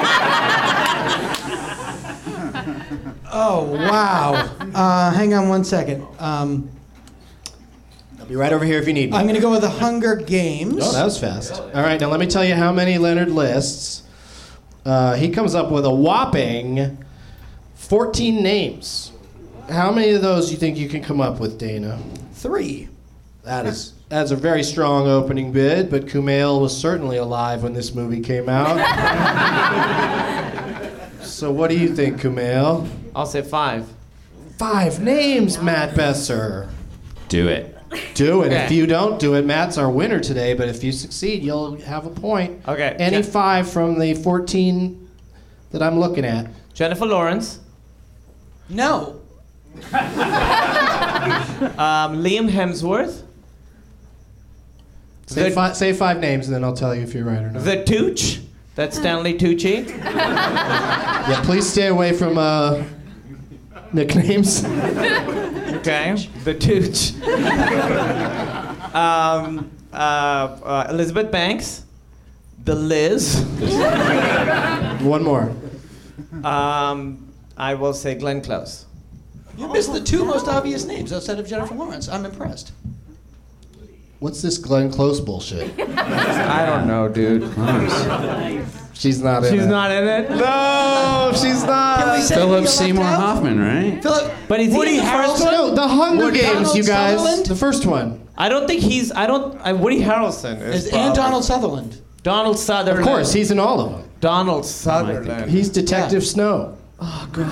Oh, wow. Hang on one second. I'll be right over here if you need me. I'm going to go with The Hunger Games. Oh, that was fast. All right, now let me tell you how many Leonard lists. He comes up with a whopping 14 names. How many of those do you think you can come up with, Dana? 3. That's a very strong opening bid, but Kumail was certainly alive when this movie came out. So what do you think, Kumail? I'll say 5. 5 names, Matt Besser. Do it. Do it. Okay. If you don't do it, Matt's our winner today, but if you succeed, you'll have a point. Okay. Any 5 from the 14 that I'm looking at. Jennifer Lawrence. No. Liam Hemsworth. Say 5 names, and then I'll tell you if you're right or not. The Tooch. That's Stanley Tucci. Yeah, please stay away from nicknames. Okay. The Tooch. Elizabeth Banks. The Liz. One more. I will say Glenn Close. You missed the 2 most obvious names outside of Jennifer Lawrence. I'm impressed. What's this Glenn Close bullshit? I don't know, dude. She's not in it. She's not in it? No, she's not. Philip Seymour Hoffman, right? But is Woody he in the first Harrelson? one? No, the Hunger Woody Games, you guys. Sutherland? The first one. I don't think he's. Woody Harrelson is. And Donald Sutherland. Donald Sutherland. Of course, he's in all of them. Donald Sutherland. He's Detective Snow. Oh, God.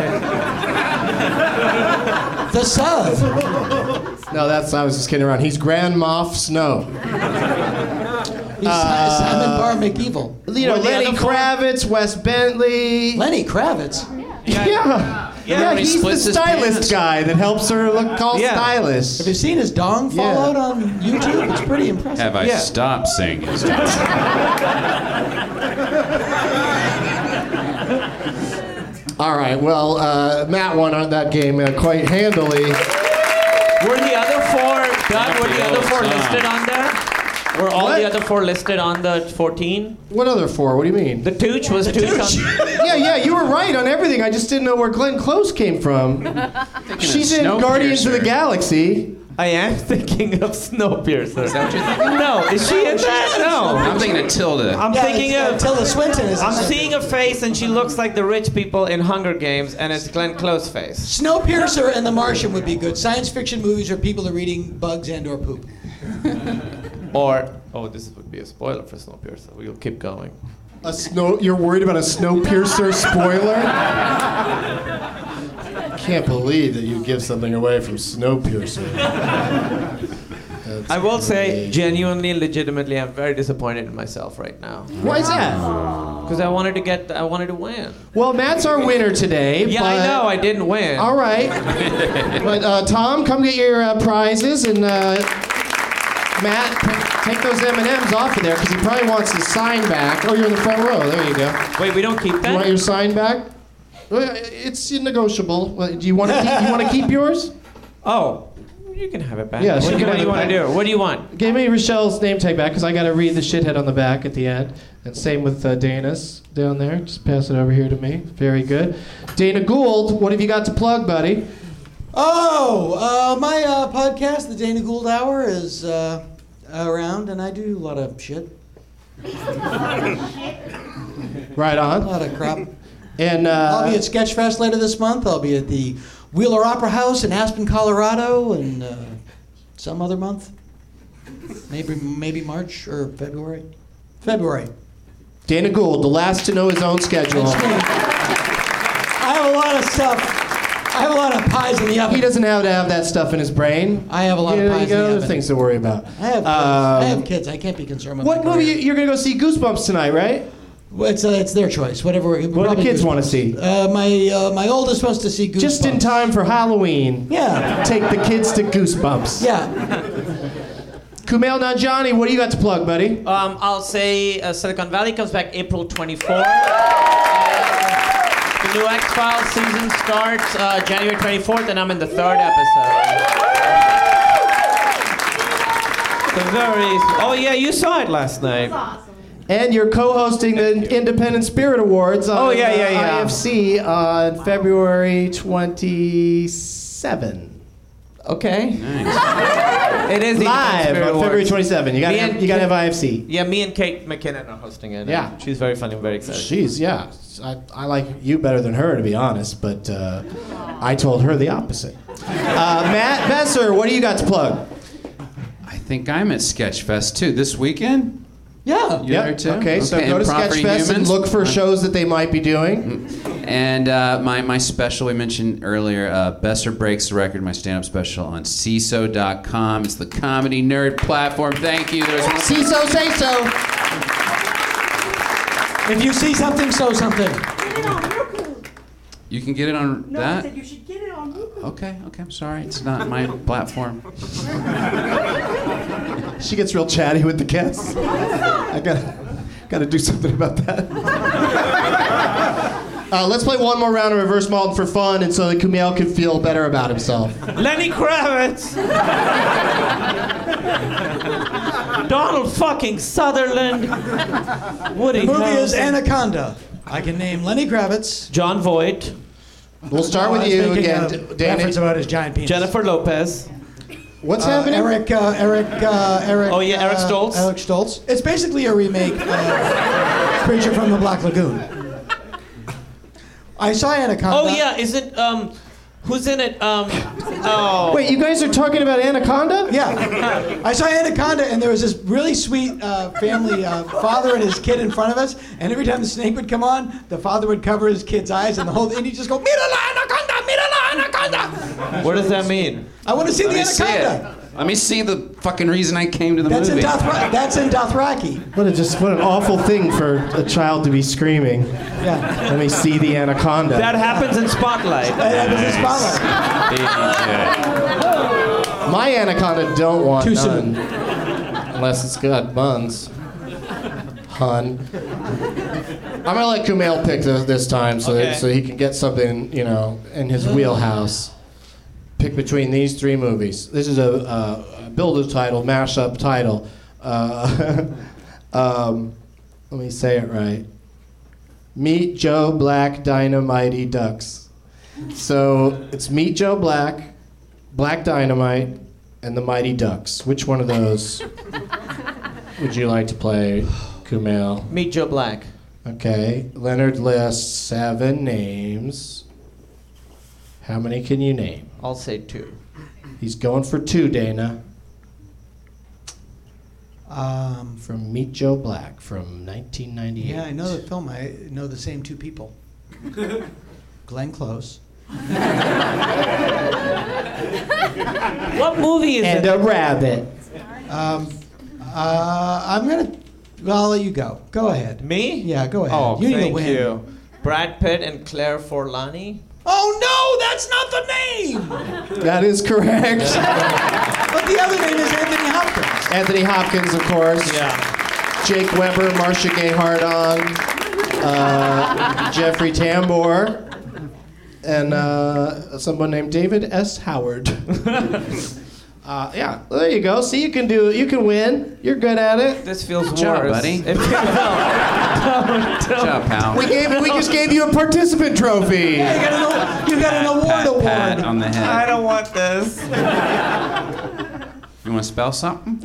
The Sub. No, I was just kidding around. He's Grand Moff Snow. He's Simon Bar McEvil. You know, Lenny Kravitz, Wes Bentley. Lenny Kravitz? Yeah, when he he's the splits his stylist pants. guy that helps her look all stylish. Have you seen his dong fall out on YouTube? It's pretty impressive. Have I stopped saying his name? All right, well, Matt won on that game quite handily. Were the other 4, Doug, were the other 4 listed on there? Were all the other 4 listed on the 14? What other 4? What do you mean? The Tooch was Tooch on... Yeah, you were right on everything. I just didn't know where Glenn Close came from. She's in Guardians of the Galaxy. I am thinking of Snowpiercer. Is that what you're thinking? No, is she in that? No. I'm thinking of Tilda. I'm thinking of Tilda Swinton. I'm seeing a face, and she looks like the rich people in Hunger Games, and it's Glenn Close face. Snowpiercer and The Martian would be good. Science fiction movies where people are eating bugs and/or poop. Or this would be a spoiler for Snowpiercer. We'll keep going. You're worried about a Snowpiercer spoiler? Can't believe that you give something away from Snowpiercer. I will say, genuinely and legitimately, I'm very disappointed in myself right now. Why is that? Because I wanted to win. Well, Matt's our winner today. Yeah, but... I know, I didn't win. All right. But Tom, come get your prizes, and Matt, take those M&Ms off of there because he probably wants his sign back. Oh, you're in the front row. There you go. Wait, we don't keep that? You want your sign back? It's negotiable. Do you want to keep yours? Oh. You can have it back. Yeah, what do you want to do? What do you want? Give me Rochelle's name tag back because I got to read the shithead on the back at the end. And same with Dana's down there. Just pass it over here to me. Very good. Dana Gould, what have you got to plug, buddy? My podcast, The Dana Gould Hour, is around, and I do a lot of shit. Right on. A lot of crap. And I'll be at Sketchfest later this month. I'll be at the Wheeler Opera House in Aspen, Colorado, and some other month. Maybe March or February. February. Dana Gould, the last to know his own schedule. I have a lot of stuff. I have a lot of pies in the oven. He doesn't have to have that stuff in his brain. I have a lot of pies in the got oven. other things to worry about. I have kids. I can't be concerned with What my movie? career. You're going to go see Goosebumps tonight, right? Well, it's their choice. Whatever. What do the kids want to see? My oldest wants to see Goosebumps. Just in time for Halloween. Yeah. Take the kids to Goosebumps. Yeah. Kumail Nanjiani, what do you got to plug, buddy? I'll say Silicon Valley comes back April 24th. The new X-Files season starts January 24th, and I'm in the 3rd episode. Oh yeah, you saw it last night. And you're co-hosting the Independent Spirit Awards on IFC on February 27. Okay. Nice. It is live on February 27. You gotta have IFC. Yeah, me and Kate McKinnon are hosting it. Yeah. She's very funny. I'm very excited. I like you better than her, to be honest, but I told her the opposite. Matt Besser, what do you got to plug? I think I'm at Sketchfest too this weekend. Yeah. You're there too? Okay, so go to Improper Sketchfest and Humans. look for shows that they might be doing. And my special we mentioned earlier, Besser Breaks the Record, my stand-up special on CISO.com. It's the comedy nerd platform. Thank you. CISO, say so. If you see something, sow something. You can get it on No, that? I said you should get it on Roku. Okay, I'm sorry. It's not my platform. She gets real chatty with the guests. I gotta do something about that. Let's play one more round of Reverse Malton for fun, and so that Kumail can feel better about himself. Lenny Kravitz. Donald fucking Sutherland. Woody The movie is Harrelson. Anaconda. I can name Lenny Kravitz. John Voight. We'll start with I was you making again, a Danny. reference about his giant penis. Jennifer Lopez. What's happening? Eric. Oh yeah, Eric Stoltz. Eric Stoltz. It's basically a remake of Creature from the Black Lagoon. I saw Anaconda. Oh yeah, is it who's in it? Oh. Wait, you guys are talking about Anaconda? Yeah. I saw Anaconda, and there was this really sweet family, father and his kid in front of us, and every time the snake would come on, the father would cover his kid's eyes, and he'd just go, "Mira la anaconda, mira la anaconda." What does that mean? I want to see the anaconda. Let me see the fucking reason I came to the That's movie. That's in Dothraki. What an awful thing for a child to be screaming. Yeah. Let me see the anaconda. That happens in Spotlight. That happens in Spotlight. My anaconda don't want Too none. soon. Unless it's got buns. Hun. I'm gonna let Kumail pick this time so he can get something, in his wheelhouse. Pick between these three movies. This is a builder title, mashup title. Let me say it right. Meet Joe Black, Dynamite Ducks. So it's Meet Joe Black, Black Dynamite, and the Mighty Ducks. Which one of those would you like to play, Kumail? Meet Joe Black. Okay. Leonard lists 7 names. How many can you name? I'll say 2. He's going for 2, Dana. From Meet Joe Black from 1998. Yeah, I know the film. I know the same 2 people. Glenn Close. What movie is and it? a rabbit. I'm gonna. Well, I'll let you go. Go ahead. Me? Yeah, go ahead. Oh, you need to thank win. you. Brad Pitt and Claire Forlani. Oh no, that's not the name. That is correct. But the other name is Anthony Hopkins. Anthony Hopkins, of course. Yeah. Jake Weber, Marcia Gay Harden, Jeffrey Tambor, and someone named David S. Howard. Yeah, there you go. See, you can win. You're good at it. This feels Good job, worse. buddy. It feels, Good job, pal. We just gave you a participant trophy. Yeah, you got an award. Pat on the head. I don't want this. You want to spell something?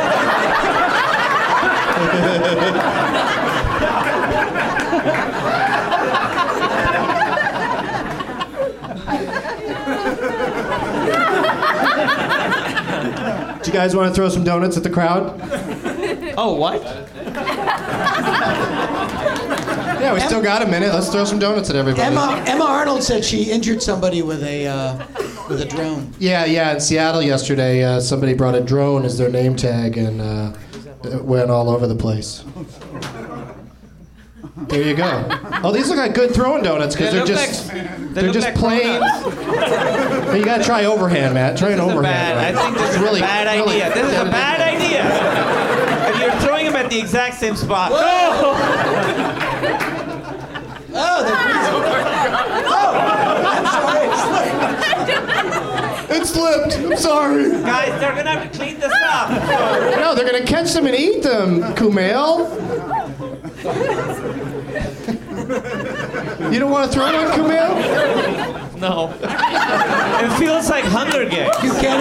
Do you guys want to throw some donuts at the crowd? Oh, what? Yeah, we still got a minute. Let's throw some donuts at everybody. Emma Arnold said she injured somebody with a drone. Yeah. In Seattle yesterday, somebody brought a drone as their name tag, and it went all over the place. There you go. Oh, these look like good throwing donuts because they're just plain. You gotta try overhand, Matt. Try an overhand. I think this is a bad idea. This is a bad idea. If you're throwing them at the exact same spot. No! Oh, It slipped. I'm sorry. Guys, they're gonna have to clean this up. No, they're gonna catch them and eat them, Kumail. You don't want to throw one, Kumail? No. It feels like Hunger Games. You can't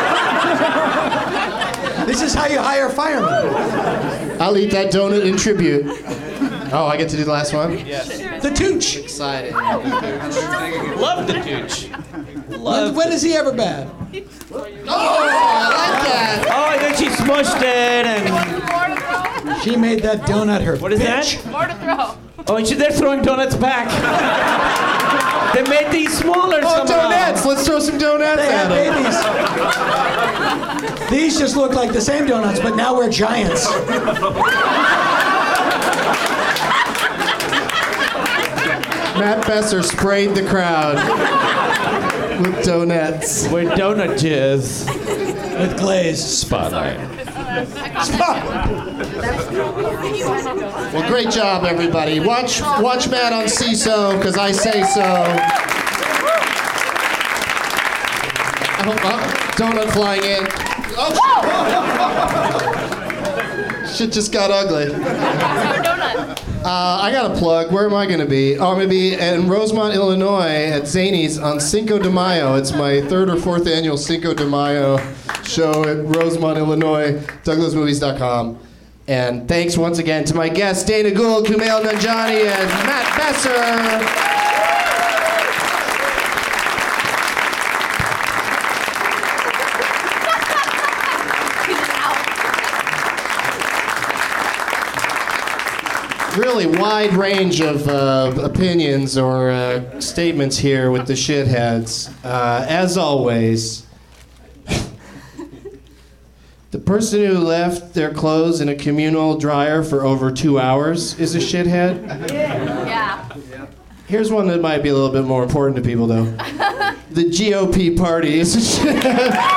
even. This is how you hire firemen. I'll eat that donut in tribute. Oh, I get to do the last one? Yes. The Tooch. Excited. Love the Tooch. When is he ever bad? Oh, I like that. Oh, and then she smushed it and... She made that donut her What is bitch. that? More to throw. Oh, and they're throwing donuts back. They made these smaller somehow. Donuts! Let's throw some donuts at them. These just look like the same donuts, but now we're giants. Matt Besser sprayed the crowd with donuts. We're donut jizz. With glaze. Spotlight. Well, great job, everybody. Watch Matt on CISO, because I say so. Donut flying in. Oh, shit just got ugly. I got a plug. Where am I going to be? Oh, I'm going to be in Rosemont, Illinois at Zany's on Cinco de Mayo. It's my 3rd or 4th annual Cinco de Mayo show at Rosemont, Illinois, DouglasMovies.com. And thanks once again to my guests, Dana Gould, Kumail Nanjiani, and Matt Besser. Really wide range of opinions or statements here with the shitheads. As always, the person who left their clothes in a communal dryer for over 2 hours is a shithead. Yeah. Here's one that might be a little bit more important to people, though. The GOP party is a shithead.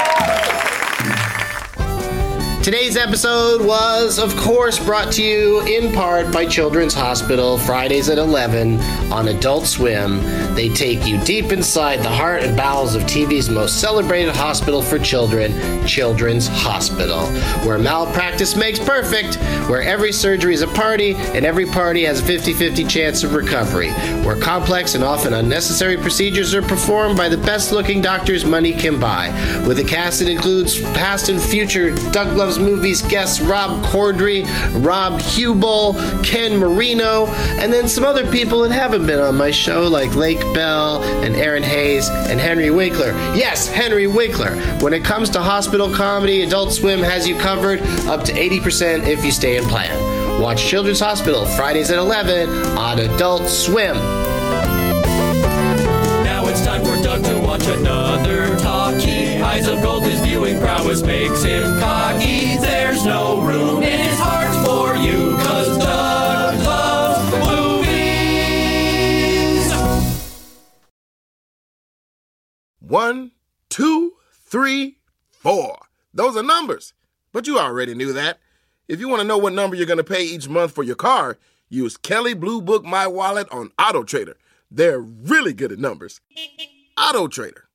Today's episode was, of course, brought to you in part by Children's Hospital, Fridays at 11 on Adult Swim. They take you deep inside the heart and bowels of TV's most celebrated hospital for children, Children's Hospital, where malpractice makes perfect, where every surgery is a party, and every party has a 50-50 chance of recovery, where complex and often unnecessary procedures are performed by the best-looking doctors money can buy, with a cast that includes past and future Doug Loves Movies guests Rob Corddry, Rob Hubel, Ken Marino, and then some other people that haven't been on my show like Lake Bell and Aaron Hayes and Henry Winkler. Yes, Henry Winkler. When it comes to hospital comedy, Adult Swim has you covered up to 80% if you stay in plan. Watch Children's Hospital Fridays at 11 on Adult Swim. Now it's time for Doug to watch another talkie. Eyes of gold, his viewing prowess makes him cocky. There's no room in his heart for you, 'cause Doug loves movies. 1, 2, 3, 4. Those are numbers, but you already knew that. If you want to know what number you're going to pay each month for your car, use Kelley Blue Book My Wallet on Auto Trader. They're really good at numbers. Auto Trader.